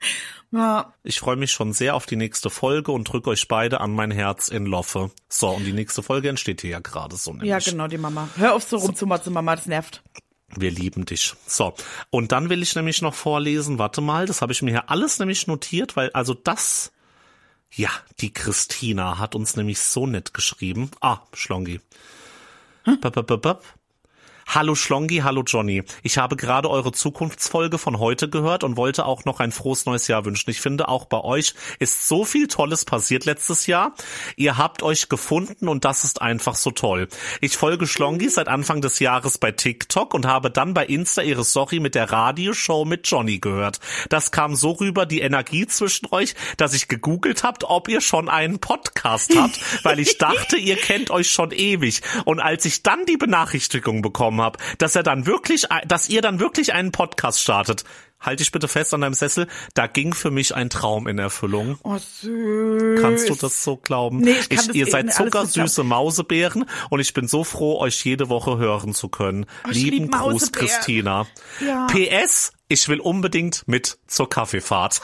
Ja. Ich freue mich schon sehr auf die nächste Folge und drücke euch beide an mein Herz in Loffe. So, und die nächste Folge entsteht hier ja gerade so nämlich. Ja, genau, die Mama. Hör auf so rumzumotzen, Mama, das nervt. Wir lieben dich. So, und dann will ich nämlich noch vorlesen, warte mal, das habe ich mir hier alles nämlich notiert, weil also das, ja, die Christina hat uns nämlich so nett geschrieben. Ah, Schlongi. Bap, bap, bap, bap. Hallo Schlongi, hallo Johnny. Ich habe gerade eure Zukunftsfolge von heute gehört und wollte auch noch ein frohes neues Jahr wünschen. Ich finde, auch bei euch ist so viel Tolles passiert letztes Jahr. Ihr habt euch gefunden und das ist einfach so toll. Ich folge Schlongi seit Anfang des Jahres bei TikTok und habe dann bei Insta ihre Story mit der Radioshow mit Johnny gehört. Das kam so rüber, die Energie zwischen euch, dass ich gegoogelt habt, ob ihr schon einen Podcast habt, weil ich dachte, ihr kennt euch schon ewig. Und als ich dann die Benachrichtigung bekommen habe, dass er dann wirklich, dass ihr dann wirklich einen Podcast startet, halte ich bitte fest an deinem Sessel, da ging für mich ein Traum in Erfüllung. Oh, süß. Kannst du das so glauben? Nee, ich kann das ihr eh seid nicht alles zuckersüße Mausebären und ich bin so froh, euch jede Woche hören zu können. Oh, ich Lieben lieb Gruß, Mausebären. Christina. Ja. P S, ich will unbedingt mit zur Kaffeefahrt.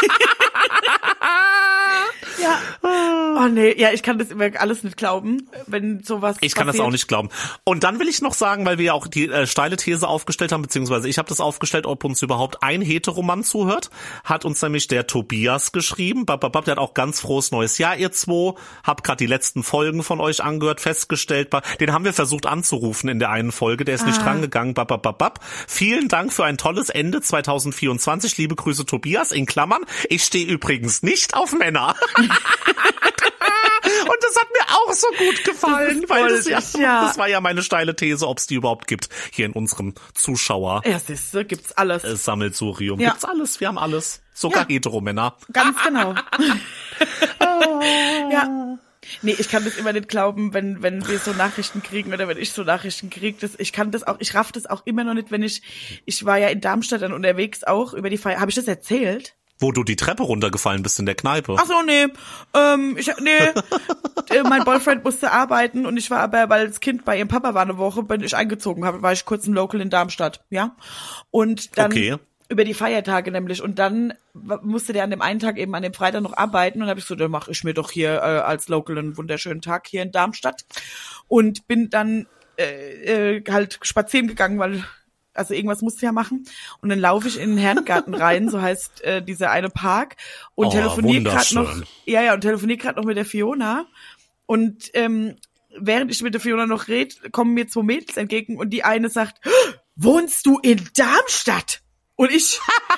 Ja. Oh nee, ja, ich kann das immer alles nicht glauben, wenn sowas Ich kann passiert. das auch nicht glauben. Und dann will ich noch sagen, weil wir ja auch die äh, steile These aufgestellt haben, beziehungsweise ich habe das aufgestellt, ob uns überhaupt ein Heteroman zuhört, hat uns nämlich der Tobias geschrieben. Bababab, der hat auch ganz frohes neues Jahr, ihr zwei. Hab gerade die letzten Folgen von euch angehört, festgestellt. Den haben wir versucht anzurufen in der einen Folge, der ist nicht Ah. rangegangen. Bababab. Vielen Dank für ein tolles Ende zwanzig vierundzwanzig. Liebe Grüße, Tobias, in Klammern. Ich stehe übrigens nicht auf Männer. Und das hat mir auch so gut gefallen, Das ist weil das, ja, goldig, ja. das war ja meine steile These, ob es die überhaupt gibt hier in unserem Zuschauer Ja, siehste, gibt's alles. äh, Sammelsurium. Ja. Gibt's alles, wir haben alles. Sogar Ja. Heteromänner. Ganz genau. Ja. Nee, ich kann das immer nicht glauben, wenn wenn wir so Nachrichten kriegen oder wenn ich so Nachrichten kriege. Das, ich kann das auch, ich raff das auch immer noch nicht, wenn ich, ich war ja in Darmstadt dann unterwegs auch über die Feier. Habe ich das erzählt? Wo du die Treppe runtergefallen bist in der Kneipe. Ach so, nee. Ähm, ich, nee. Äh, mein Boyfriend musste arbeiten und ich war aber, weil das Kind bei ihrem Papa war eine Woche, bin ich eingezogen habe, war ich kurz im Local in Darmstadt, ja. Und dann Okay. über die Feiertage nämlich und dann w- musste der an dem einen Tag eben an dem Freitag noch arbeiten und dann habe ich so, dann mache ich mir doch hier äh, als Local einen wunderschönen Tag hier in Darmstadt und bin dann äh, äh, halt spazieren gegangen, weil also irgendwas musste ich ja machen. Und dann laufe ich in den Herrengarten rein, so heißt äh, dieser eine Park, und Oh, telefoniere gerade noch, wunderschön. ja, ja, und telefoniere gerade noch mit der Fiona. Und ähm, während ich mit der Fiona noch rede, kommen mir zwei Mädels entgegen und die eine sagt, wohnst du in Darmstadt? Und ich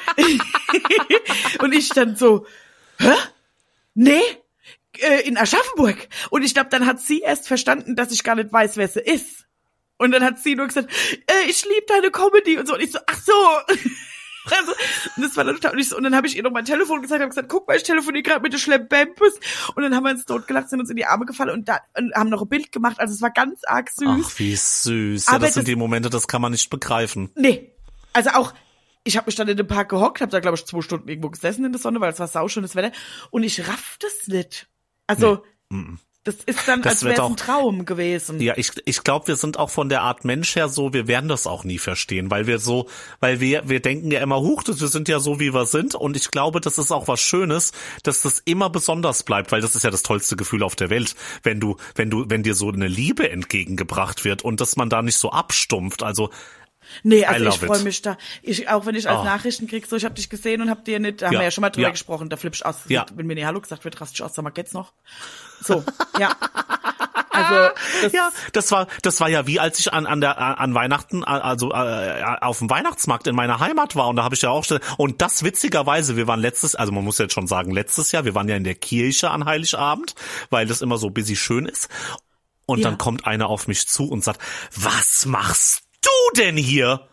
und ich dann so, hä? Nee? Äh, in Aschaffenburg. Und ich glaube, dann hat sie erst verstanden, dass ich gar nicht weiß, wer sie ist. Und dann hat sie nur gesagt, äh, ich liebe deine Comedy und so. Und ich so, ach so. Also, und das war dann total, und, ich so, und dann habe ich ihr noch mein Telefon gezeigt, habe gesagt, guck mal, ich telefoniere gerade mit der Schlempempus. Und dann haben wir uns totgelacht, sind uns in die Arme gefallen und, da, und haben noch ein Bild gemacht. Also es war ganz arg süß. Ach, wie süß. Ja, Aber das sind das- die Momente, das kann man nicht begreifen. Nee. Also auch, ich habe mich dann in dem Park gehockt, habe da, glaube ich, zwei Stunden irgendwo gesessen in der Sonne, weil es war sauschönes Wetter. Und ich raff das nicht. Also, das ist dann, Das als wird wäre es auch- ein Traum gewesen. Ja, ich, ich glaube, wir sind auch von der Art Mensch her so, wir werden das auch nie verstehen, weil wir so, weil wir, wir denken ja immer, huch, das, wir sind ja so, wie wir sind, und ich glaube, das ist auch was Schönes, dass das immer besonders bleibt, weil das ist ja das tollste Gefühl auf der Welt, wenn du, wenn du, wenn dir so eine Liebe entgegengebracht wird und dass man da nicht so abstumpft, also, Nee, also ich freue mich da. Ich, auch wenn ich als oh. Nachrichten krieg, so ich habe dich gesehen und hab dir nicht, da haben ja. wir ja schon mal drüber ja. gesprochen, da flippst aus. Ja. Wenn mir nicht Hallo gesagt wird, raste ich aus, sag mal, geht's noch? So, ja. Also das, ja, das war das war ja wie als ich an an der an Weihnachten also äh, auf dem Weihnachtsmarkt in meiner Heimat war und da habe ich ja auch und das witzigerweise, wir waren letztes, also man muss jetzt schon sagen letztes Jahr, wir waren ja in der Kirche an Heiligabend, weil das immer so busy schön ist und ja. dann kommt einer auf mich zu und sagt, was machst du denn hier?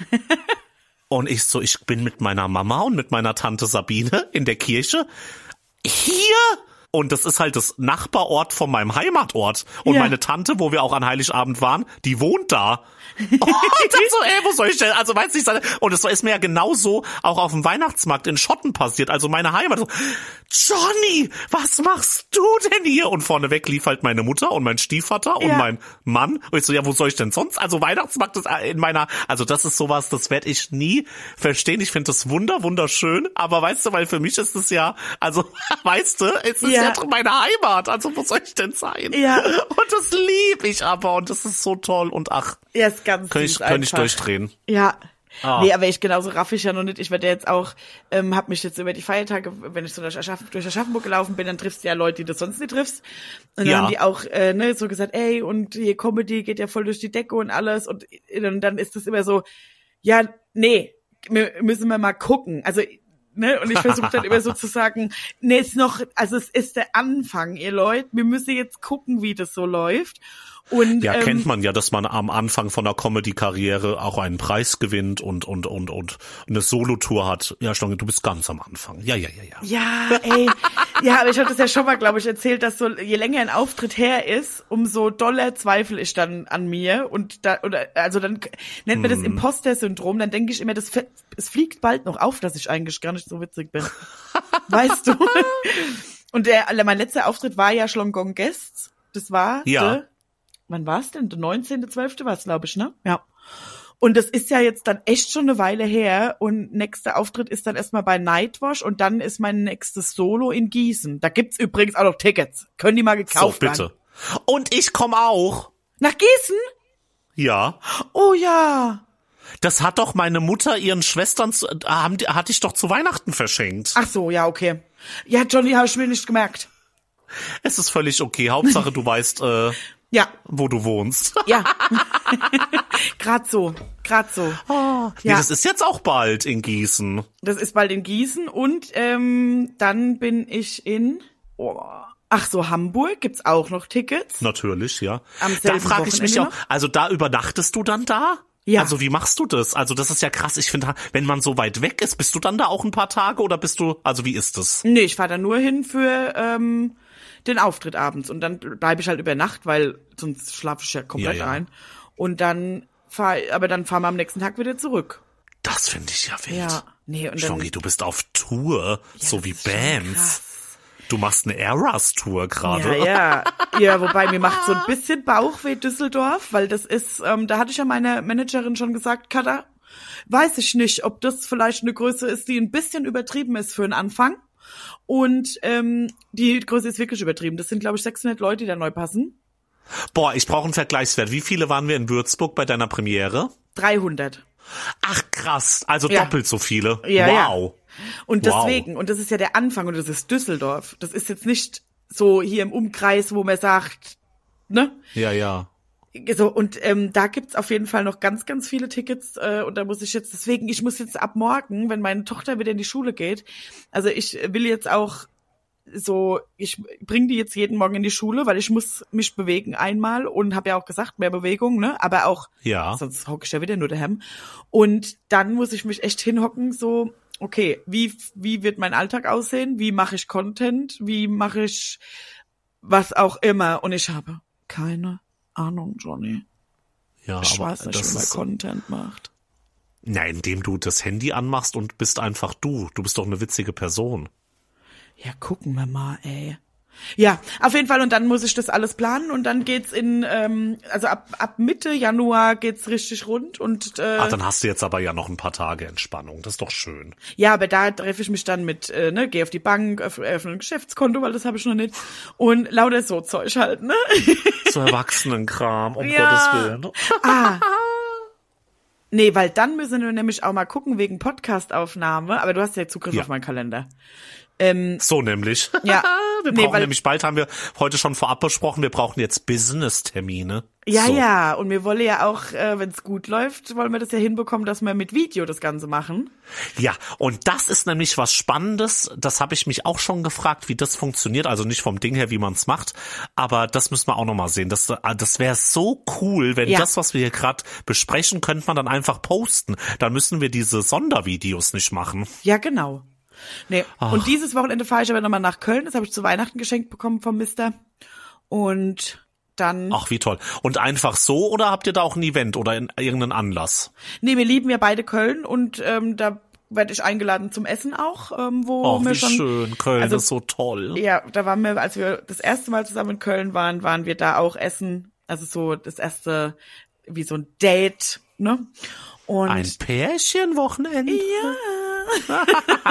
Und ich so, ich bin mit meiner Mama und mit meiner Tante Sabine in der Kirche. Hier? Und das ist halt das Nachbarort von meinem Heimatort. Und ja. meine Tante, wo wir auch an Heiligabend waren, die wohnt da. Oh, dann so, ey, wo soll ich denn? Also, weiß nicht, und es ist mir ja genauso auch auf dem Weihnachtsmarkt in Schotten passiert, also meine Heimat. So, Johnny, was machst du denn hier? Und vorneweg lief halt meine Mutter und mein Stiefvater und ja. mein Mann. Und ich so, ja, wo soll ich denn sonst? Also Weihnachtsmarkt ist in meiner, also das ist sowas, das werde ich nie verstehen. Ich finde das wunder, wunderschön. Aber weißt du, weil für mich ist es ja, also, weißt du, es ist ja, ja meine Heimat. Also wo soll ich denn sein? Ja. Und das liebe ich aber und das ist so toll und ach. Ja, ist ganz Könnte ich, könnt ich durchdrehen. Ja. Ah. Nee, aber ich genauso raff ich ja noch nicht. Ich werde ja jetzt auch, ähm, hab mich jetzt über die Feiertage, wenn ich so durch Aschaff- durch Aschaffenburg gelaufen bin, dann triffst du ja Leute, die du sonst nicht triffst. Und dann ja. haben die auch äh, ne, so gesagt, ey, und hier Comedy geht ja voll durch die Decke und alles. Und, und dann ist das immer so, ja, nee, wir, müssen wir mal gucken. Also ne, und ich versuche dann immer so zu sagen, nee, ist noch, also es ist der Anfang, ihr Leute, wir müssen jetzt gucken, wie das so läuft. Und, ja, ähm, kennt man ja, dass man am Anfang von einer Comedy-Karriere auch einen Preis gewinnt und und und und eine Solo-Tour hat. Ja, Stonge, du bist ganz am Anfang. Ja, ja, ja, ja. Ja, ey. Ja, aber ich habe das ja schon mal, glaube ich, erzählt, dass so je länger ein Auftritt her ist, umso doller zweifle ich dann an mir und da oder also dann nennt man das Imposter-Syndrom. Dann denke ich immer, das es fliegt bald noch auf, dass ich eigentlich gar nicht so witzig bin. Weißt du? Und der mein letzter Auftritt war ja Schlongong Guests. Das war ja. De, wann war es denn? Der neunzehnte zwölfte war es, glaube ich, ne? Ja. Und das ist ja jetzt dann echt schon eine Weile her. Und nächster Auftritt ist dann erstmal bei Nightwash und dann ist mein nächstes Solo in Gießen. Da gibt's übrigens auch noch Tickets. Können die mal gekauft werden? So, bitte. Werden. Und ich komme auch. Nach Gießen? Ja. Oh ja. Das hat doch meine Mutter ihren Schwestern, haben, hatte ich doch zu Weihnachten verschenkt. Ach so, ja, okay. Ja, Johnny, habe ich mir nicht gemerkt. Es ist völlig okay. Hauptsache, du weißt, äh, ja, wo du wohnst. Ja, grad so, grad so. Oh, nee, ja. Das ist jetzt auch bald in Gießen. Das ist bald in Gießen und ähm, dann bin ich in, oh, ach so, Hamburg gibt's auch noch Tickets. Natürlich, ja. Am da frage ich mich noch. auch, also da übernachtest du dann da? Ja. Also wie machst du das? Also das ist ja krass. Ich finde, wenn man so weit weg ist, bist du dann da auch ein paar Tage oder bist du, also wie ist das? Nee, ich fahre da nur hin für ähm, den Auftritt abends und dann bleibe ich halt über Nacht, weil sonst schlafe ich ja komplett ja, ja. ein. Und dann fahr, aber dann fahren wir am nächsten Tag wieder zurück. Das finde ich ja wild. Ja, nee, und dann, Schongi, du bist auf Tour, ja, so wie Bands. Du machst eine Eras-Tour gerade. Ja, ja. Ja, wobei mir macht so ein bisschen Bauchweh Düsseldorf, weil das ist, ähm, da hatte ich ja meiner Managerin schon gesagt, Katha, weiß ich nicht, ob das vielleicht eine Größe ist, die ein bisschen übertrieben ist für einen Anfang. Und ähm, die Größe ist wirklich übertrieben. Das sind, glaube ich, sechshundert Leute, die da neu passen. Boah, ich brauche einen Vergleichswert. Wie viele waren wir in Würzburg bei deiner Premiere? dreihundert. Ach krass, also ja. doppelt so viele. Ja, wow. Ja. Und deswegen, wow. und das ist ja der Anfang und das ist Düsseldorf. Das ist jetzt nicht so hier im Umkreis, wo man sagt, ne? Ja, ja. So, und ähm, da gibt's auf jeden Fall noch ganz, ganz viele Tickets äh, und da muss ich jetzt, deswegen, ich muss jetzt ab morgen, wenn meine Tochter wieder in die Schule geht, also ich will jetzt auch so, ich bringe die jetzt jeden Morgen in die Schule, weil ich muss mich bewegen einmal und habe ja auch gesagt, mehr Bewegung, ne? Aber auch, ja. sonst hocke ich ja wieder nur daheim. Und dann muss ich mich echt hinhocken, so, okay, wie wie wird mein Alltag aussehen? Wie mache ich Content? Wie mache ich was auch immer? Und ich habe keine Ahnung, Johnny. Ja, ich aber weiß nicht, wie man Content macht. Na, indem du das Handy anmachst und bist einfach du. Du bist doch eine witzige Person. Ja, gucken wir mal, ey. Ja, auf jeden Fall. Und dann muss ich das alles planen und dann geht's in, ähm, also ab ab Mitte Januar geht's richtig rund und. Äh, ah, dann hast du jetzt aber ja noch ein paar Tage Entspannung. Das ist doch schön. Ja, aber da treffe ich mich dann mit, äh, ne, gehe auf die Bank, öffne ein Geschäftskonto, weil das habe ich noch nicht. Und lauter so Zeug halt, ne? So Erwachsenenkram, um ja. Gottes Willen. Ah. Nee, weil dann müssen wir nämlich auch mal gucken wegen Podcastaufnahme, aber du hast ja Zugriff Ja. auf meinen Kalender. Ähm, So nämlich. Ja. wir Nee, brauchen weil- nämlich bald, haben wir heute schon vorab besprochen, wir brauchen jetzt Business-Termine. ja, so. ja, und wir wollen ja auch, äh, wenn es gut läuft, wollen wir das ja hinbekommen, dass wir mit Video das Ganze machen. Ja, und das ist nämlich was Spannendes, das habe ich mich auch schon gefragt, wie das funktioniert, also nicht vom Ding her, wie man es macht, aber das müssen wir auch nochmal sehen. Das, das wäre so cool, wenn Ja. das, was wir hier gerade besprechen, könnte man dann einfach posten. Dann müssen wir diese Sondervideos nicht machen. Ja, genau. Nee. Und dieses Wochenende fahre ich aber nochmal nach Köln, das habe ich zu Weihnachten geschenkt bekommen vom Mister. Und dann, Ach, wie toll. Und einfach so, oder habt ihr da auch ein Event oder in, irgendeinen Anlass? nee, wir lieben ja beide Köln und ähm, da werde ich eingeladen zum Essen auch, ähm, wo Ach, wir wie schon schön. Köln also- ist so toll. Ja, da waren wir, als wir das erste Mal zusammen in Köln waren, waren wir da auch essen. Also so das erste, wie so ein Date, ne? Und Ein Pärchenwochenende? ja.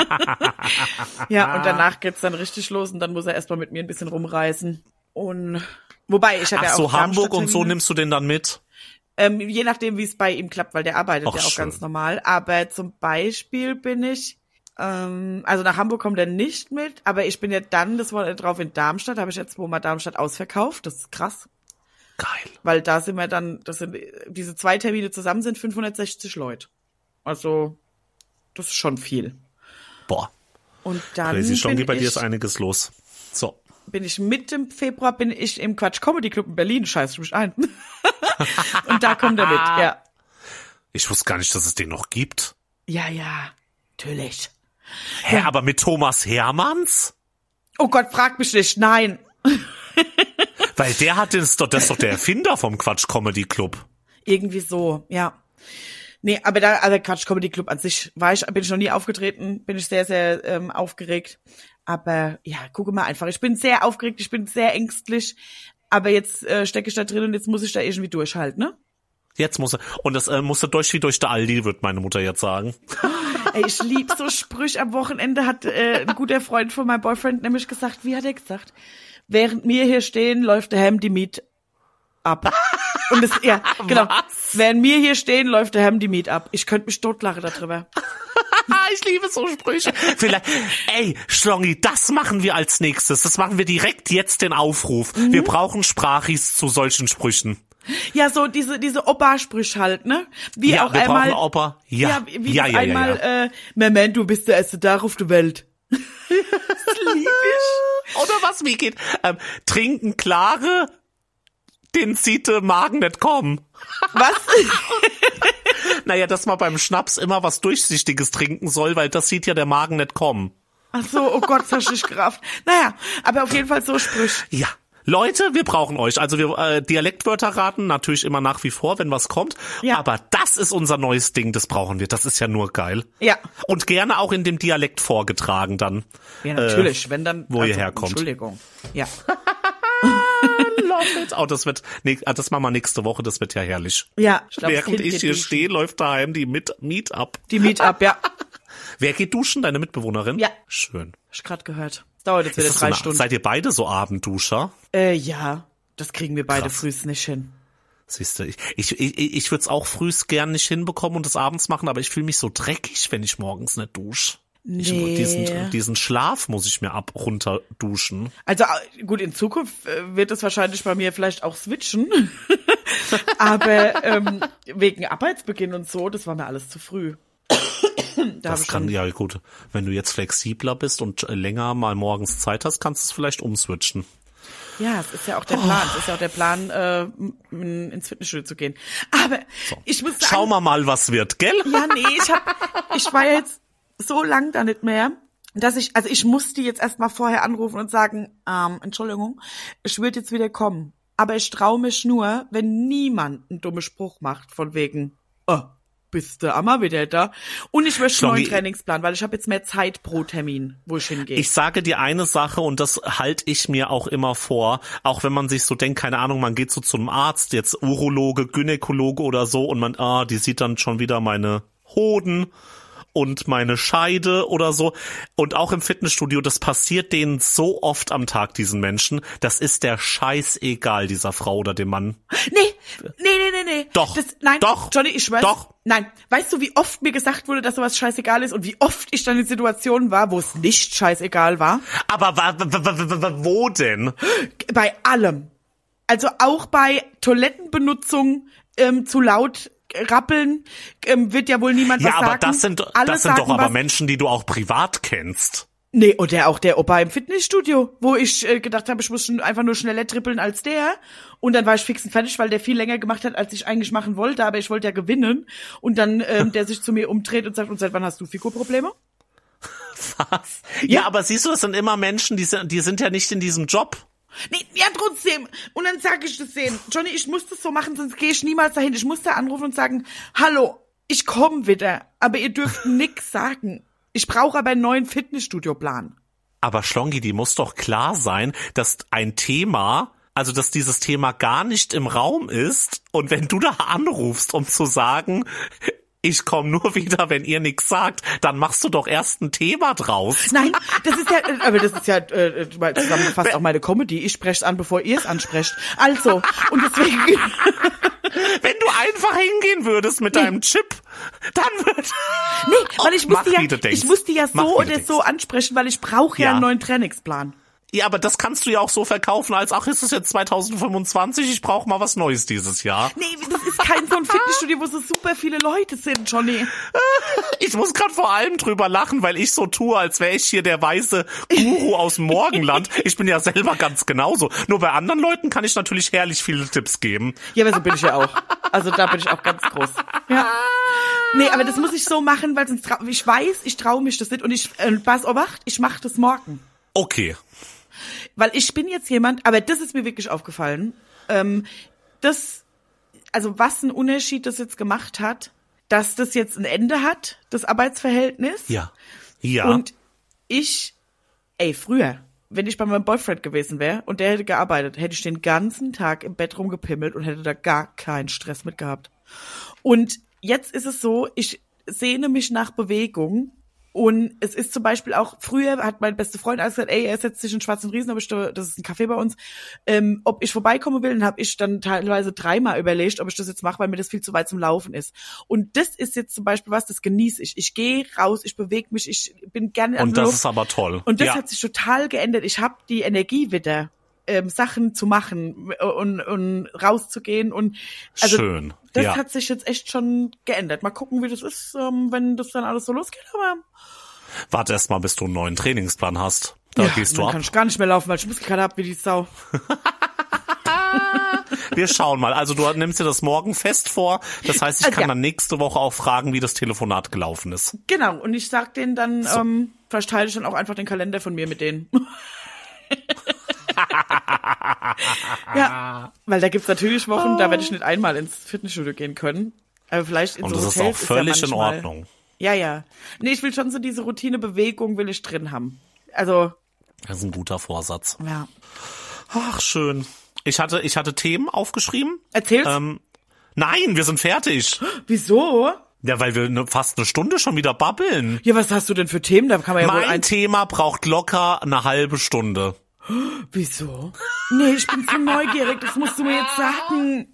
ja, und danach geht's dann richtig los und dann muss er erstmal mit mir ein bisschen rumreisen. Und wobei, ich habe ja Ach auch so, Hamburg und so Darmstadt-Termine. nimmst du den dann mit? Ähm, je nachdem, wie es bei ihm klappt, weil der arbeitet Ach, ja auch schön. ganz normal. Aber zum Beispiel bin ich, ähm, also nach Hamburg kommt er nicht mit, aber ich bin ja dann das Wochenende drauf in Darmstadt, habe ich jetzt wo mal Darmstadt ausverkauft, das ist krass, Geil. weil da sind wir dann, das sind, diese zwei Termine zusammen sind fünfhundertsechzig Leute. Also, das ist schon viel. Boah, Und dann crazy. Schon bin bei dir ich, ist einiges los. So. bin ich Mitte im Februar, bin ich im Quatsch Comedy Club in Berlin, scheiß mich ein. Und da kommt er mit, ja. Ich wusste gar nicht, dass es den noch gibt. Ja, ja, natürlich. Hä, aber mit Thomas Hermanns? Oh Gott, frag mich nicht, nein. Weil der hat den, ist doch, das ist doch der Erfinder vom Quatsch Comedy Club. Irgendwie so, ja. Nee, aber da, also Quatsch Comedy Club an sich war ich, bin ich noch nie aufgetreten, bin ich sehr, sehr ähm, aufgeregt. Aber ja, gucke mal einfach. Ich bin sehr aufgeregt, ich bin sehr ängstlich. Aber jetzt äh, stecke ich da drin und jetzt muss ich da irgendwie durchhalten, ne? Jetzt muss er, und das äh, musste durch wie durch der Aldi, wird meine Mutter jetzt sagen. Ey, ich lieb so Sprüche. Am Wochenende hat äh, ein guter Freund von meinem Boyfriend nämlich gesagt, wie hat er gesagt? Während wir hier stehen, läuft der Ham die Miet ab. Und das, ja, genau. Was? Während wir hier stehen, läuft der Ham die Miet ab. Ich könnte mich totlachen darüber. Ich liebe so Sprüche. Vielleicht, ey, Schlongi, das machen wir als nächstes. Das machen wir direkt jetzt den Aufruf. Mhm. Wir brauchen Sprachis zu solchen Sprüchen. Ja, so diese diese Opa-Sprüche halt, ne? Wie Ja, auch wir einmal, brauchen Opa. Ja, ja, wie ja, das ja, ja, einmal, ja. äh, Moment, du bist der erste Tag auf der Welt. Das lieb ich. Oder was, wie geht? Ähm, trinken klare, den sieht der Magen nicht kommen. Was? Naja, dass man beim Schnaps immer was Durchsichtiges trinken soll, weil das sieht ja der Magen nicht kommen. Ach so, oh Gott, das hast du nicht gerafft. Naja, aber auf jeden Fall so Sprüche. Ja. Leute, wir brauchen euch. Also wir äh, Dialektwörter raten natürlich immer nach wie vor, wenn was kommt. Ja. Aber das ist unser neues Ding, das brauchen wir. Das ist ja nur geil. Ja. Und gerne auch in dem Dialekt vorgetragen dann. Ja, natürlich, Äh, wenn dann. wo ihr herkommt. Entschuldigung. Ja. Love it. Oh, das wird, nee, das machen wir nächste Woche, das wird ja herrlich. Ja, ich glaub, das Während Kind ich geht hier duschen. stehe, läuft daheim die Meet, Meet ab. Die Meetup, ja. Wer geht duschen? Deine Mitbewohnerin? Ja. Schön. Hab ich gerade gehört. Das dauert jetzt wieder Ist das so drei eine, Stunden. seid ihr beide so Abendduscher? Äh, ja. Das kriegen wir beide Krass. frühst nicht hin. Siehst du, ich, ich, ich, ich würde es auch frühst gern nicht hinbekommen und das abends machen, aber ich fühle mich so dreckig, wenn ich morgens nicht dusche. Ich, Nee. diesen, diesen Schlaf muss ich mir ab runter duschen. Also äh, gut, in Zukunft äh, wird es wahrscheinlich bei mir vielleicht auch switchen. Aber ähm, wegen Arbeitsbeginn und so, das war mir alles zu früh. Da hab Das ich kann, schon, ja gut, wenn du jetzt flexibler bist und äh, länger mal morgens Zeit hast, kannst du es vielleicht umswitchen. ja, es ist ja auch der Plan. Es ist ja auch der Plan, äh, m- ins Fitnessstudio zu gehen. Aber ich muss sagen, Schauen wir mal, was wird, gell? ja, nee, ich hab, ich war jetzt so lang da nicht mehr, dass ich, also ich musste jetzt erstmal vorher anrufen und sagen, ähm, Entschuldigung, ich würde jetzt wieder kommen. Aber ich traue mich nur, wenn niemand einen dummen Spruch macht, von wegen, oh, bist du einmal wieder da? Und ich möchte einen neuen Schlongi- Trainingsplan, weil ich habe jetzt mehr Zeit pro Termin, wo ich hingehe. Ich sage dir eine Sache und das halte ich mir auch immer vor, auch wenn man sich so denkt, keine Ahnung, man geht so zum Arzt, jetzt Urologe, Gynäkologe oder so und man, ah, die sieht dann schon wieder meine Hoden und meine Scheide oder so. Und auch im Fitnessstudio, das passiert denen so oft am Tag, diesen Menschen. Das ist der Scheiß egal, dieser Frau oder dem Mann. Nee, nee, nee, nee, nee. Doch, das, nein, doch, Johnny, ich schwör's. Doch. Nein, weißt du, wie oft mir gesagt wurde, dass sowas scheißegal ist und wie oft ich dann in Situationen war, wo es nicht scheißegal war? Aber wa, wa, wa, wa, wo denn? Bei allem. Also auch bei Toilettenbenutzung ähm, zu laut rappeln, ähm, wird ja wohl niemand ja, was sagen. Ja, aber das sind, Alle das sind doch aber was. Menschen, die du auch privat kennst. Nee, oder auch der Opa im Fitnessstudio, wo ich äh, gedacht habe, ich muss schon einfach nur schneller trippeln als der. Und dann war ich fix und fertig, weil der viel länger gemacht hat, als ich eigentlich machen wollte. Aber ich wollte ja gewinnen. Und dann ähm, der sich zu mir umdreht und sagt, und seit wann hast du Figurprobleme? Was? Ja, ja, aber siehst du, das sind immer Menschen, die sind, die sind ja nicht in diesem Job. Nee, ja, trotzdem. Und dann sag ich das denen. Johnny, ich muss das so machen, sonst gehe ich niemals dahin. Ich muss da anrufen und sagen, hallo, ich komme wieder, aber ihr dürft nix sagen. Ich brauche aber einen neuen Fitnessstudio-Plan. Aber Schlongi, die muss doch klar sein, dass ein Thema, also dass dieses Thema gar nicht im Raum ist. Und wenn du da anrufst, um zu sagen, ich komme nur wieder, wenn ihr nichts sagt, dann machst du doch erst ein Thema draus. Nein, das ist ja, aber das ist ja äh, zusammengefasst auch meine Comedy. Ich spreche es an, bevor ihr es ansprecht. Also, und deswegen... Wenn du einfach hingehen würdest mit nee. deinem Chip, dann wird... Nee, weil ich musste, ja, ich musste ja so oder so ansprechen, weil ich brauche ja, ja einen neuen Trainingsplan. Ja, aber das kannst du ja auch so verkaufen, als, ach, ist es jetzt zwanzig fünfundzwanzig, ich brauche mal was Neues dieses Jahr. Nee, das ist kein so ein Fitnessstudio, wo so super viele Leute sind, Johnny. Ich muss gerade vor allem drüber lachen, weil ich so tue, als wäre ich hier der weiße Guru aus dem Morgenland. Ich bin ja selber ganz genauso. Nur bei anderen Leuten kann ich natürlich herrlich viele Tipps geben. Ja, aber so bin ich ja auch. Also da bin ich auch ganz groß. Ja. Nee, aber das muss ich so machen, weil sonst trau- ich weiß, ich traue mich das nicht und ich, äh, pass auf, Acht, ich mache das morgen. Okay. Weil ich bin jetzt jemand, aber das ist mir wirklich aufgefallen, ähm, das, also was ein Unterschied das jetzt gemacht hat, dass das jetzt ein Ende hat, das Arbeitsverhältnis. Ja, ja. Und ich, ey, früher, wenn ich bei meinem Boyfriend gewesen wäre und der hätte gearbeitet, hätte ich den ganzen Tag im Bett rumgepimmelt und hätte da gar keinen Stress mit gehabt. Und jetzt ist es so, ich sehne mich nach Bewegung. Und es ist zum Beispiel auch, früher hat mein bester Freund alles gesagt, ey, er setzt sich in Schwarzen Riesen, ob ich da, das ist ein Café bei uns, ähm, ob ich vorbeikommen will, dann habe ich dann teilweise dreimal überlegt, ob ich das jetzt mache, weil mir das viel zu weit zum Laufen ist. Und das ist jetzt zum Beispiel was, das genieße ich. Ich gehe raus, ich bewege mich, ich bin gerne an Und der das Luft. ist aber toll. Und das ja. hat sich total geändert. Ich habe die Energie wieder, ähm, Sachen zu machen und, und rauszugehen. Und also schön. Das ja. hat sich jetzt echt schon geändert. Mal gucken, wie das ist, ähm, wenn das dann alles so losgeht. Aber warte erst mal, bis du einen neuen Trainingsplan hast. Da ja, gehst du dann ab. kann ich gar nicht mehr laufen, weil ich Muskelkater hab wie die Sau. Wir schauen mal. Also du nimmst dir das morgen fest vor. Das heißt, ich kann ja. dann nächste Woche auch fragen, wie das Telefonat gelaufen ist. Genau. Und ich sag denen dann, so. ähm, vielleicht teile ich dann auch einfach den Kalender von mir mit denen. Ja, weil da gibt's natürlich Wochen, oh. da werde ich nicht einmal ins Fitnessstudio gehen können. Aber vielleicht in Und so das Hotels ist auch völlig ist ja in Ordnung. Ja, ja. Nee, ich will schon so diese Routine-Bewegung will ich drin haben. Also. Das ist ein guter Vorsatz. Ja. Ach, schön. Ich hatte, ich hatte Themen aufgeschrieben. Erzähl's. Ähm, nein, wir sind fertig. Wieso? Ja, weil wir ne, fast eine Stunde schon wieder babbeln. Ja, was hast du denn für Themen? Da kann man ja mein wohl ein Thema braucht locker eine halbe Stunde. Wieso? Nee, ich bin zu neugierig, das musst du mir jetzt sagen.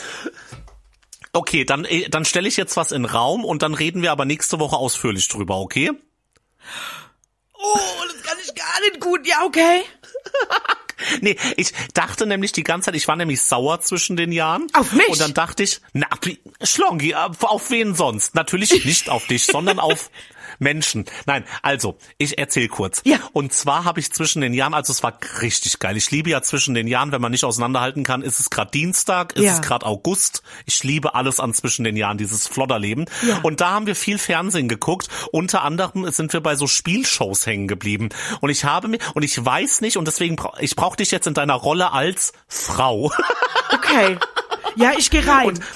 Okay, dann, dann stelle ich jetzt was in den Raum und dann reden wir aber nächste Woche ausführlich drüber, okay? Oh, das kann ich gar nicht gut. Ja, okay. Nee, ich dachte nämlich die ganze Zeit, ich war nämlich sauer zwischen den Jahren. Auf mich? Und dann dachte ich, na, Schlongi, auf wen sonst? Natürlich nicht auf dich, sondern auf Menschen. Nein, also, ich erzähl kurz. Ja. Und zwar habe ich zwischen den Jahren, also es war richtig geil. Ich liebe ja zwischen den Jahren, wenn man nicht auseinanderhalten kann, ist es gerade Dienstag, ist ja. es gerade August. Ich liebe alles an zwischen den Jahren, dieses Flodderleben. Ja. Und da haben wir viel Fernsehen geguckt. Unter anderem sind wir bei so Spielshows hängen geblieben. Und ich habe mir, und ich weiß nicht, und deswegen, bra- ich brauche dich jetzt in deiner Rolle als Frau. Okay. Ja, ich gehe rein. Und, ja.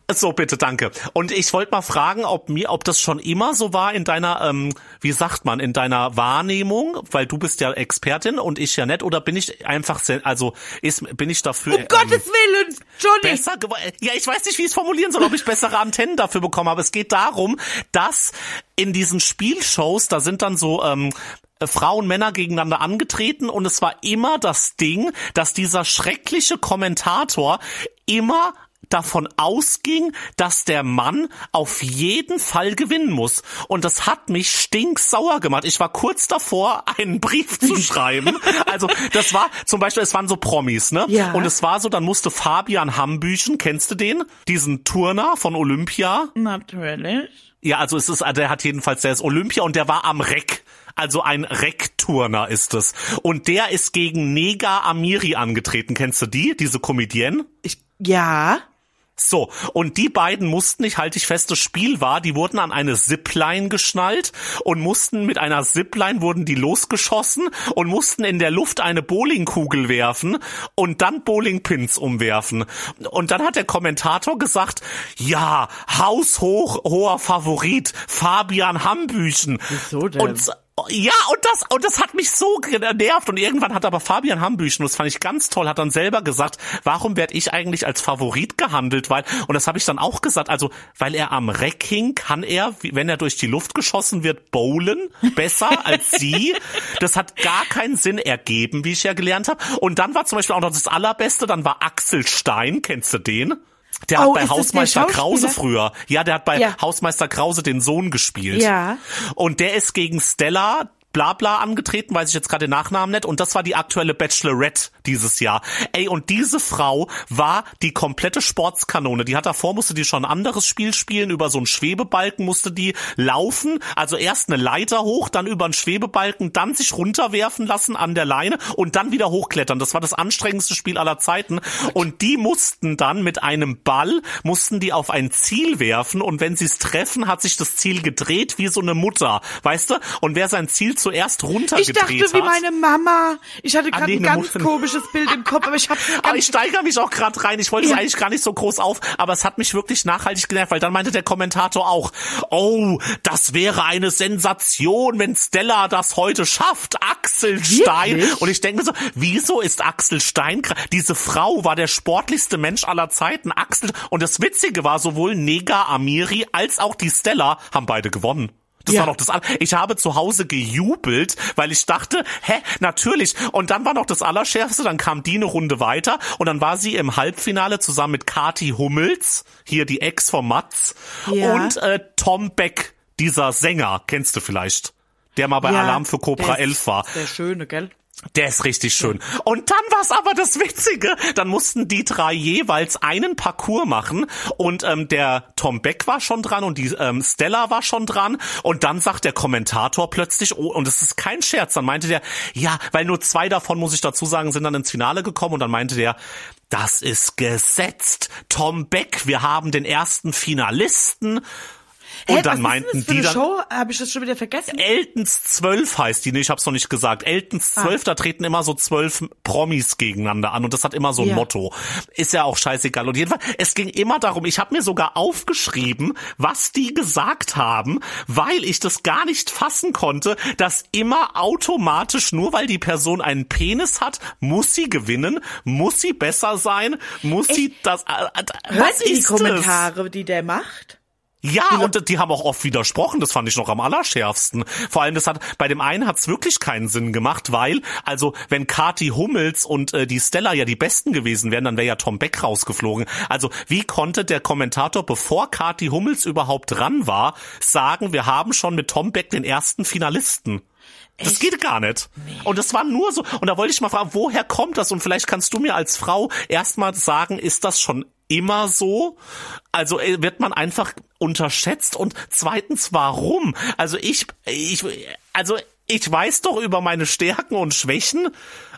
So, bitte, danke. Und ich wollte mal fragen, ob mir, ob das schon immer so war in deiner, ähm, wie sagt man, in deiner Wahrnehmung, weil du bist ja Expertin und ich ja nicht, oder bin ich einfach, also ist, bin ich dafür um ähm, Gottes Willen, Johnny! Besser, ja, ich weiß nicht, wie ich es formulieren soll, ob ich bessere Antennen dafür bekomme, aber es geht darum, dass in diesen Spielshows, da sind dann so ähm, Frauen, Männer gegeneinander angetreten und es war immer das Ding, dass dieser schreckliche Kommentator immer davon ausging, dass der Mann auf jeden Fall gewinnen muss. Und das hat mich stinksauer gemacht. Ich war kurz davor, einen Brief zu schreiben. Also das war zum Beispiel, es waren so Promis, ne? Ja. Und es war so, dann musste Fabian Hambüchen, kennst du den? Diesen Turner von Olympia? Natürlich. Ja, also es ist, der hat jedenfalls, der ist Olympia und der war am Reck. Also ein Reckturner ist es. Und der ist gegen Nega Amiri angetreten. Kennst du die? Diese Comedienne? Ich, ja. So, und die beiden mussten, ich halte ich fest, das Spiel war, die wurden an eine Zipline geschnallt und mussten mit einer Zipline, wurden die losgeschossen und mussten in der Luft eine Bowlingkugel werfen und dann Bowlingpins umwerfen. Und dann hat der Kommentator gesagt, ja, haushoch, hoher Favorit, Fabian Hambüchen. Wieso denn? Und ja, und das, und das hat mich so genervt. Und irgendwann hat aber Fabian Hambüchen, das fand ich ganz toll, hat dann selber gesagt, warum werde ich eigentlich als Favorit gehandelt? Weil, und das habe ich dann auch gesagt, also, weil er am Reck hing, kann er, wenn er durch die Luft geschossen wird, bowlen besser als sie. Das hat gar keinen Sinn ergeben, wie ich ja gelernt habe. Und dann war zum Beispiel auch noch das Allerbeste, dann war Axel Stein, kennst du den? Der hat oh, bei Hausmeister Krause früher, ja, der hat bei ja. Hausmeister Krause den Sohn gespielt. Ja. Und der ist gegen Stella Blabla angetreten, weiß ich jetzt gerade den Nachnamen nicht. Und das war die aktuelle Bachelorette dieses Jahr. Ey, und diese Frau war die komplette Sportskanone. Die hat davor, musste die schon ein anderes Spiel spielen. Über so einen Schwebebalken musste die laufen. Also erst eine Leiter hoch, dann über einen Schwebebalken, dann sich runterwerfen lassen an der Leine und dann wieder hochklettern. Das war das anstrengendste Spiel aller Zeiten. Und die mussten dann mit einem Ball, mussten die auf ein Ziel werfen. Und wenn sie es treffen, hat sich das Ziel gedreht wie so eine Mutter. Weißt du? Und wer sein Ziel zuerst runtergedreht hat. Ich dachte, wie meine Mama. Ich hatte gerade nee, ein ganz Mutter. komisches Bild im Kopf, aber ich hab's Aber ich steigere mich auch gerade rein. Ich wollte ja. es eigentlich gar nicht so groß auf, aber es hat mich wirklich nachhaltig genervt, weil dann meinte der Kommentator auch, oh, das wäre eine Sensation, wenn Stella das heute schafft. Axel Stein. Wirklich? Und ich denke mir so, wieso ist Axel Stein, diese Frau war der sportlichste Mensch aller Zeiten. Axel, und das Witzige war, sowohl Nega Amiri als auch die Stella haben beide gewonnen. Das ja. war doch das. Ich habe zu Hause gejubelt, weil ich dachte, hä, natürlich. Und dann war noch das Allerschärfste, dann kam die eine Runde weiter und dann war sie im Halbfinale zusammen mit Kathi Hummels, hier die Ex von Mats, ja. und äh, Tom Beck, dieser Sänger, kennst du vielleicht, der mal bei ja, Alarm für Cobra der elf war. Der schöne, gell? Der ist richtig schön. Und dann war's aber das Witzige. Dann mussten die drei jeweils einen Parcours machen und ähm, der Tom Beck war schon dran und die ähm, Stella war schon dran und dann sagt der Kommentator plötzlich, oh, und es ist kein Scherz, dann meinte der, ja, weil nur zwei davon, muss ich dazu sagen, sind dann ins Finale gekommen und dann meinte der, das ist gesetzt. Tom Beck, wir haben den ersten Finalisten. Und Hä, dann was meinten ist denn das für die eine dann, Show? Habe ich das schon wieder vergessen? Eltons zwölf heißt die, nee, ich hab's noch nicht gesagt. Eltons zwölf, ah. Da treten immer so zwölf Promis gegeneinander an und das hat immer so ein ja. Motto. Ist ja auch scheißegal. Und jedenfalls, es ging immer darum, ich habe mir sogar aufgeschrieben, was die gesagt haben, weil ich das gar nicht fassen konnte, dass immer automatisch, nur weil die Person einen Penis hat, muss sie gewinnen, muss sie besser sein, muss Echt? sie das, äh, Hört was ihr die ist Kommentare, das? die der macht? Ja, und die haben auch oft widersprochen, das fand ich noch am allerschärfsten. Vor allem, das hat, bei dem einen hat's wirklich keinen Sinn gemacht, weil, also, wenn Kathi Hummels und äh, die Stella ja die Besten gewesen wären, dann wäre ja Tom Beck rausgeflogen. Also, wie konnte der Kommentator, bevor Kathi Hummels überhaupt dran war, sagen, wir haben schon mit Tom Beck den ersten Finalisten? Das Echt? Geht gar nicht. Nee. Und das war nur so, und da wollte ich mal fragen, woher kommt das? Und vielleicht kannst du mir als Frau erstmal sagen, ist das schon immer so? Also wird man einfach unterschätzt? Und zweitens, warum? Also ich, ich, also ich weiß doch über meine Stärken und Schwächen.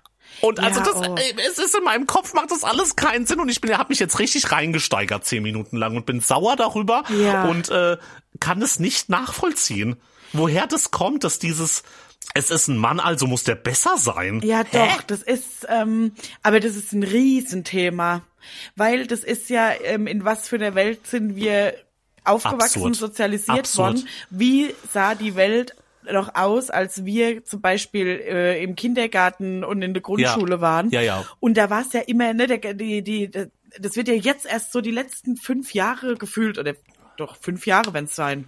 Und also ja, das, oh. es ist in meinem Kopf, macht das alles keinen Sinn. Und ich bin, habe mich jetzt richtig reingesteigert zehn Minuten lang und bin sauer darüber ja. und äh, kann es nicht nachvollziehen, woher das kommt, dass dieses Es ist ein Mann, also muss der besser sein. Ja, Hä? doch, das ist, ähm, aber das ist ein Riesenthema, weil das ist ja, ähm, in was für einer Welt sind wir aufgewachsen, Absurd. sozialisiert Absurd. worden. Wie sah die Welt noch aus, als wir zum Beispiel äh, im Kindergarten und in der Grundschule Ja. waren? Ja, ja. Und da war es ja immer, ne, der, die, die, das wird ja jetzt erst so die letzten fünf Jahre gefühlt, oder doch fünf Jahre werden es sein,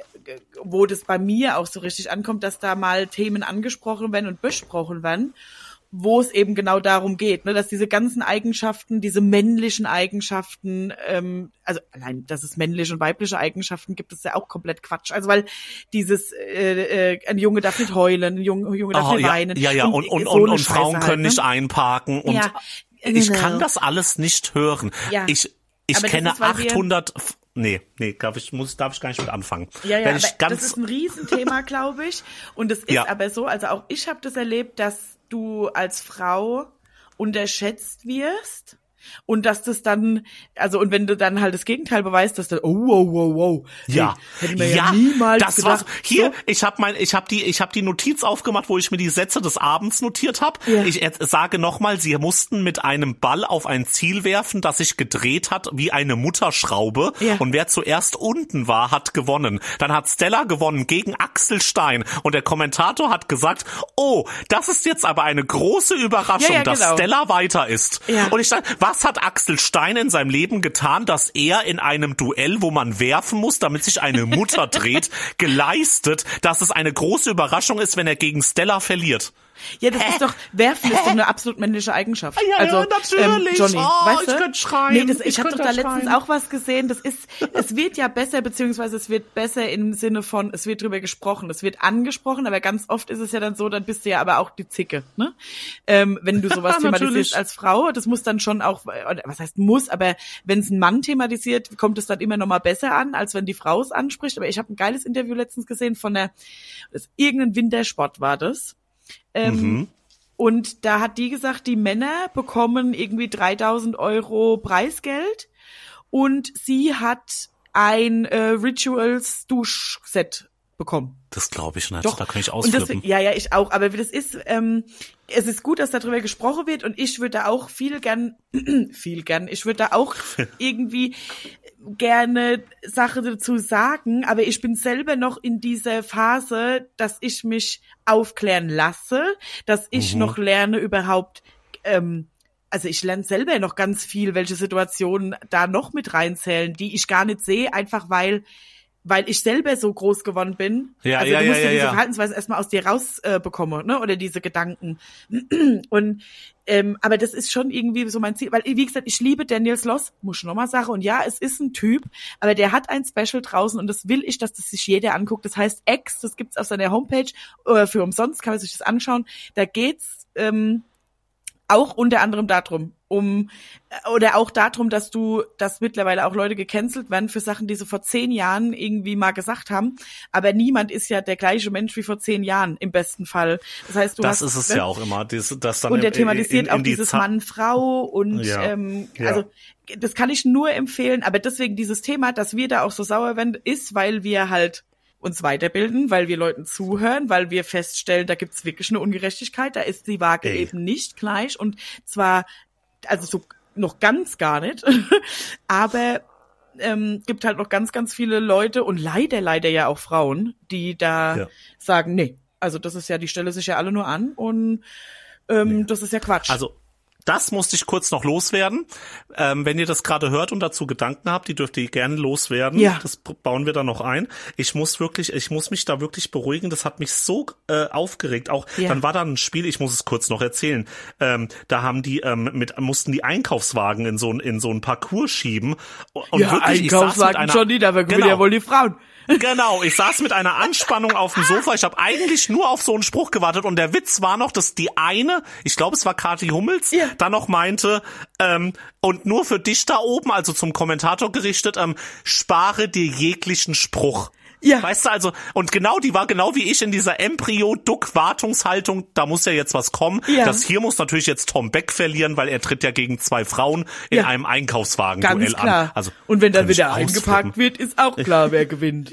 wo das bei mir auch so richtig ankommt, dass da mal Themen angesprochen werden und besprochen werden, wo es eben genau darum geht, ne, dass diese ganzen Eigenschaften, diese männlichen Eigenschaften, ähm, also nein, dass es männliche und weibliche Eigenschaften gibt, ist ja auch komplett Quatsch. Also weil dieses, äh, äh, ein Junge darf nicht heulen, ein Junge, ein Junge darf Oh, nicht ja, weinen. ja, ja, und, und, so und, eine und Frauen Scheiße können halt, nicht ne? einparken und Ja, ich genau. kann das alles nicht hören. Ja. Ich, ich Aber das kenne ist, weil wir- achthundert, nee, nee, darf ich, muss, darf ich gar nicht mit anfangen. Ja, ja, Wenn ich aber ganz, das ist ein Riesenthema, glaube ich. Und es ist Ja. aber so, also auch ich habe das erlebt, dass du als Frau unterschätzt wirst und dass das dann, also und wenn du dann halt das Gegenteil beweist, dass dann, oh, wow, wow, wow, ja, hey, hätten wir ja, niemals das war gedacht. hier. So. Ich habe mein, ich habe die, ich habe die Notiz aufgemacht, wo ich mir die Sätze des Abends notiert habe. Ja. Ich äh, sage nochmal, sie mussten mit einem Ball auf ein Ziel werfen, das sich gedreht hat wie eine Mutterschraube. Ja. Und wer zuerst unten war, hat gewonnen. Dann hat Stella gewonnen gegen Axel Stein und der Kommentator hat gesagt: Oh, das ist jetzt aber eine große Überraschung, Ja, ja, dass genau. Stella weiter ist. Ja. Und ich dachte, was hat Axel Stein in seinem Leben getan, dass er in einem Duell, wo man werfen muss, damit sich eine Mutter dreht, geleistet, dass es eine große Überraschung ist, wenn er gegen Stella verliert? Ja, das ist doch, werfen ist doch eine absolut männliche Eigenschaft. Ja, ja, also, natürlich. Ähm, Johnny, Oh, weißt ich du? könnte schreien. Nee, das, ich, Ich habe doch könnte da da letztens schreien. auch was gesehen. Das ist, es wird ja besser, beziehungsweise es wird besser im Sinne von, es wird drüber gesprochen. Es wird angesprochen, aber ganz oft ist es ja dann so, dann bist du ja aber auch die Zicke, ne? Ähm, wenn du sowas Natürlich. thematisierst als Frau, das muss dann schon auch, oder was heißt muss, aber wenn es ein Mann thematisiert, kommt es dann immer noch mal besser an, als wenn die Frau es anspricht. Aber ich habe ein geiles Interview letztens gesehen von der, das, irgendein Wintersport war das. Ähm, Mhm. Und da hat die gesagt, die Männer bekommen irgendwie dreitausend Euro Preisgeld und sie hat ein äh, Rituals Duschset bekommen. Das glaube ich nicht. Doch. Da kann ich Und ausflippen. das, ja, ja, ich auch. Aber das ist, ähm, es ist gut, dass darüber gesprochen wird und ich würde da auch viel gern, viel gern, ich würde da auch irgendwie gerne Sache dazu sagen, aber ich bin selber noch in dieser Phase, dass ich mich aufklären lasse, dass ich Mhm. noch lerne überhaupt, ähm, also ich lerne selber noch ganz viel, welche Situationen da noch mit reinzählen, die ich gar nicht sehe, einfach weil weil ich selber so groß geworden bin. Ja, also ja, du musst ja, ja ja, diese ja. Verhaltensweise erstmal aus dir rausbekommen, äh, ne? Oder diese Gedanken. Und ähm, aber das ist schon irgendwie so mein Ziel, weil wie gesagt, ich liebe Daniel Sloss, muss ich nochmal sagen. Und ja, es ist ein Typ, aber der hat ein Special draußen und das will ich, dass das sich jeder anguckt. Das heißt X, das gibt's auf seiner Homepage äh, für umsonst, kann man sich das anschauen. Da geht's ähm, auch unter anderem darum, um oder auch darum, dass du, dass mittlerweile auch Leute gecancelt werden für Sachen, die sie vor zehn Jahren irgendwie mal gesagt haben. Aber niemand ist ja der gleiche Mensch wie vor zehn Jahren im besten Fall. Das heißt, du Das hast, ist es ne? ja auch immer. Das, das dann Und der in- thematisiert in, in auch die dieses Za- Mann-Frau und Ja. ähm, Ja. also das kann ich nur empfehlen. Aber deswegen dieses Thema, dass wir da auch so sauer werden, ist, weil wir halt uns weiterbilden, weil wir Leuten zuhören, weil wir feststellen, da gibt's wirklich eine Ungerechtigkeit, da ist die Waage Ey. eben nicht gleich und zwar, also so noch ganz gar nicht, aber ähm, gibt halt noch ganz, ganz viele Leute und leider, leider ja auch Frauen, die da Ja. sagen, nee, also das ist ja, die stellen sich ja alle nur an und ähm, Nee. das ist ja Quatsch. Also das musste ich kurz noch loswerden. Ähm, wenn ihr das gerade hört und dazu Gedanken habt, die dürft ihr gerne loswerden. Ja. Das b- bauen wir da noch ein. Ich muss wirklich, ich muss mich da wirklich beruhigen. Das hat mich so äh, aufgeregt. Auch Ja. dann war da ein Spiel. Ich muss es kurz noch erzählen. Ähm, da haben die ähm, mit mussten die Einkaufswagen in so ein in so ein Parcours schieben. Und ja, wirklich, ich saß mit Einkaufswagen einer, schon nicht, aber genau. will ja wohl die Frauen. Genau, ich saß mit einer Anspannung auf dem Sofa. Ich habe eigentlich nur auf so einen Spruch gewartet. Und der Witz war noch, dass die eine, ich glaube, es war Kathi Hummels, Ja. dann noch meinte, ähm, und nur für dich da oben, also zum Kommentator gerichtet, ähm, spare dir jeglichen Spruch. Ja. Weißt du, also, und genau, die war genau wie ich in dieser Embryo-Duck-Wartungshaltung, da muss ja jetzt was kommen. Ja. Das hier muss natürlich jetzt Tom Beck verlieren, weil er tritt ja gegen zwei Frauen in Ja. einem Einkaufswagen-Duell Ganz klar. an. Also, und wenn dann kann ich wieder ausflippen. eingeparkt wird, ist auch klar, wer gewinnt. Ja,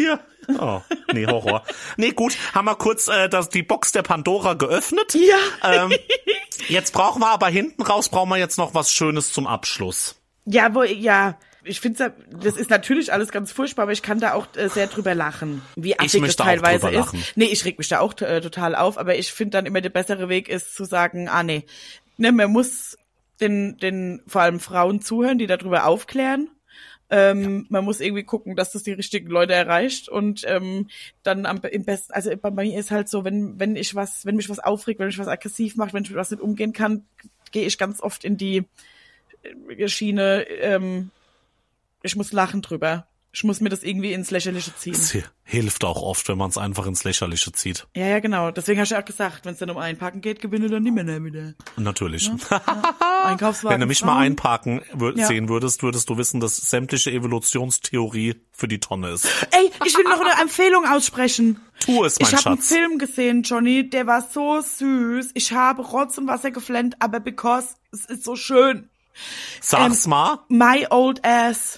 Oh, nee, Horror. Nee, gut, haben wir kurz äh, das, die Box der Pandora geöffnet. Ja. Ähm, jetzt brauchen wir aber hinten raus, brauchen wir jetzt noch was Schönes zum Abschluss. Ja, wo, ja, ich finde, das ist natürlich alles ganz furchtbar, aber ich kann da auch äh, sehr drüber lachen, wie affig das teilweise ist. Lachen. Nee, ich reg mich da auch äh, total auf, aber ich finde dann immer, der bessere Weg ist zu sagen, ah nee, ne, man muss den, den vor allem Frauen zuhören, die darüber aufklären. Ähm, ja. Man muss irgendwie gucken, dass das die richtigen Leute erreicht und ähm, dann am im besten, also bei mir ist halt so, wenn wenn ich was, wenn mich was aufregt, wenn mich was aggressiv macht, wenn ich mit was nicht umgehen kann, gehe ich ganz oft in die Schiene, ähm, ich muss lachen drüber. Ich muss mir das irgendwie ins Lächerliche ziehen. Das hilft auch oft, wenn man es einfach ins Lächerliche zieht. Ja, ja, genau. Deswegen hast du ja auch gesagt, wenn es dann um Einparken geht, gewinne dann nicht mehr wieder. Natürlich. Ja? Ja. Einkaufswagen. Wenn du mich mal einparken wür- ja. sehen würdest, würdest du wissen, dass sämtliche Evolutionstheorie für die Tonne ist. Ey, ich will noch eine Empfehlung aussprechen. Tu es, mein ich Schatz. Ich habe einen Film gesehen, Johnny, der war so süß. Ich habe Rotz und Wasser geflennt, aber because es ist so schön. Sag's ähm, mal. My Old Ass.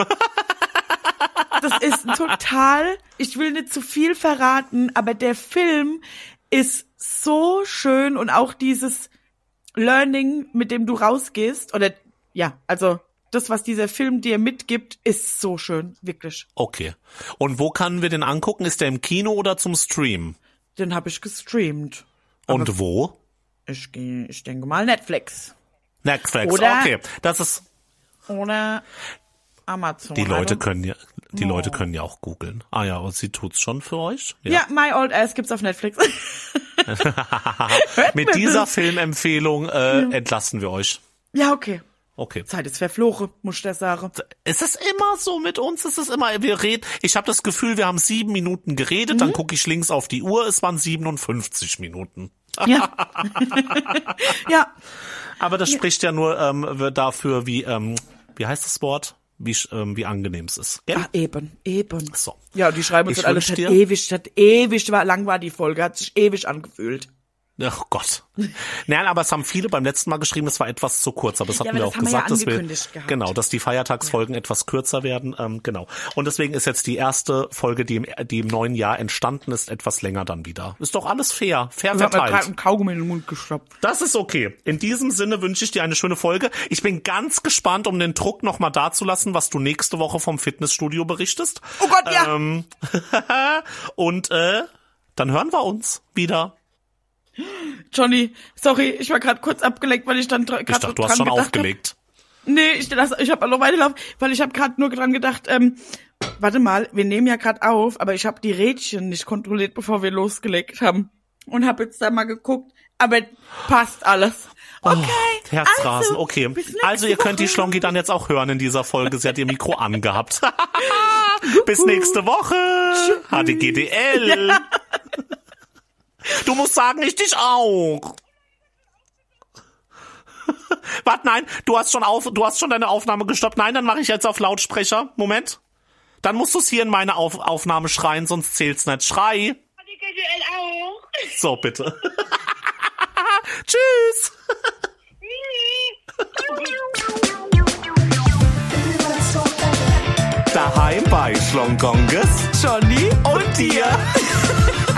Das ist total, ich will nicht zu viel verraten, aber der Film ist so schön und auch dieses Learning, mit dem du rausgehst, oder ja, also das, was dieser Film dir mitgibt, ist so schön, wirklich. Okay. Und wo können wir den angucken? Ist der im Kino oder zum Stream? Den habe ich gestreamt. Und aber wo? Ich, ich denke mal Netflix. Netflix, oder, okay. Das ist oder Amazon. Die Leute können ja, die oh. Leute können ja auch googeln. Ah ja, und sie tut's schon für euch? Ja, ja My Old Ass gibt's auf Netflix. Mit dieser Filmempfehlung äh, ja. entlassen wir euch. Ja, okay. Okay. Zeit ist verflogen, muss ich das sagen. Es ist immer so mit uns, es ist immer, wir reden, ich habe das Gefühl, wir haben sieben Minuten geredet, mhm. dann gucke ich links auf die Uhr, es waren siebenundfünfzig Minuten. Ja. Ja. Aber das ja. spricht ja nur ähm, dafür, wie, ähm, wie heißt das Wort? Wie, ähm, wie angenehm es ist. Gell? Ach, eben, eben. So. Ja, die schreiben uns alles, hat ewig, hat ewig, war, lang war die Folge, hat sich ewig angefühlt. Ach Gott. Nein, aber es haben viele beim letzten Mal geschrieben, es war etwas zu kurz, aber das hatten ja, wir auch gesagt, wir ja dass wir, genau, dass die Feiertagsfolgen ja. etwas kürzer werden, ähm, genau. Und deswegen ist jetzt die erste Folge, die im, die im neuen Jahr entstanden ist, etwas länger dann wieder. Ist doch alles fair, fair ich verteilt. Ich habe mir gerade einen Kaugummi in den Mund gestopft. Das ist okay. In diesem Sinne wünsche ich dir eine schöne Folge. Ich bin ganz gespannt, um den Druck nochmal dazulassen, was du nächste Woche vom Fitnessstudio berichtest. Oh Gott, ja. Ähm, und äh, dann hören wir uns wieder. Johnny, sorry, ich war gerade kurz abgelenkt, weil ich dann gerade Ich dachte, du hast schon aufgelegt. Hab. Nee, ich, ich habe noch weiterlaufen, weil ich habe gerade nur dran gedacht, ähm, warte mal, wir nehmen ja gerade auf, aber ich habe die Rädchen nicht kontrolliert, bevor wir losgelegt haben. Und habe jetzt da mal geguckt, aber passt alles. Okay. Oh, Herzrasen, also, okay. Also ihr könnt die Schlongi dann jetzt auch hören in dieser Folge. Sie hat ihr Mikro angehabt. Bis nächste Woche. H D G D L. Ja. Du musst sagen, ich dich auch. Warte, nein, du hast schon auf, du hast schon deine Aufnahme gestoppt. Nein, dann mache ich jetzt auf Lautsprecher. Moment. Dann musst du es hier in meine auf- Aufnahme schreien, sonst zählt's nicht. Schrei. Auch. So, bitte. Tschüss. Daheim bei Schlongonges, Johnny und dir.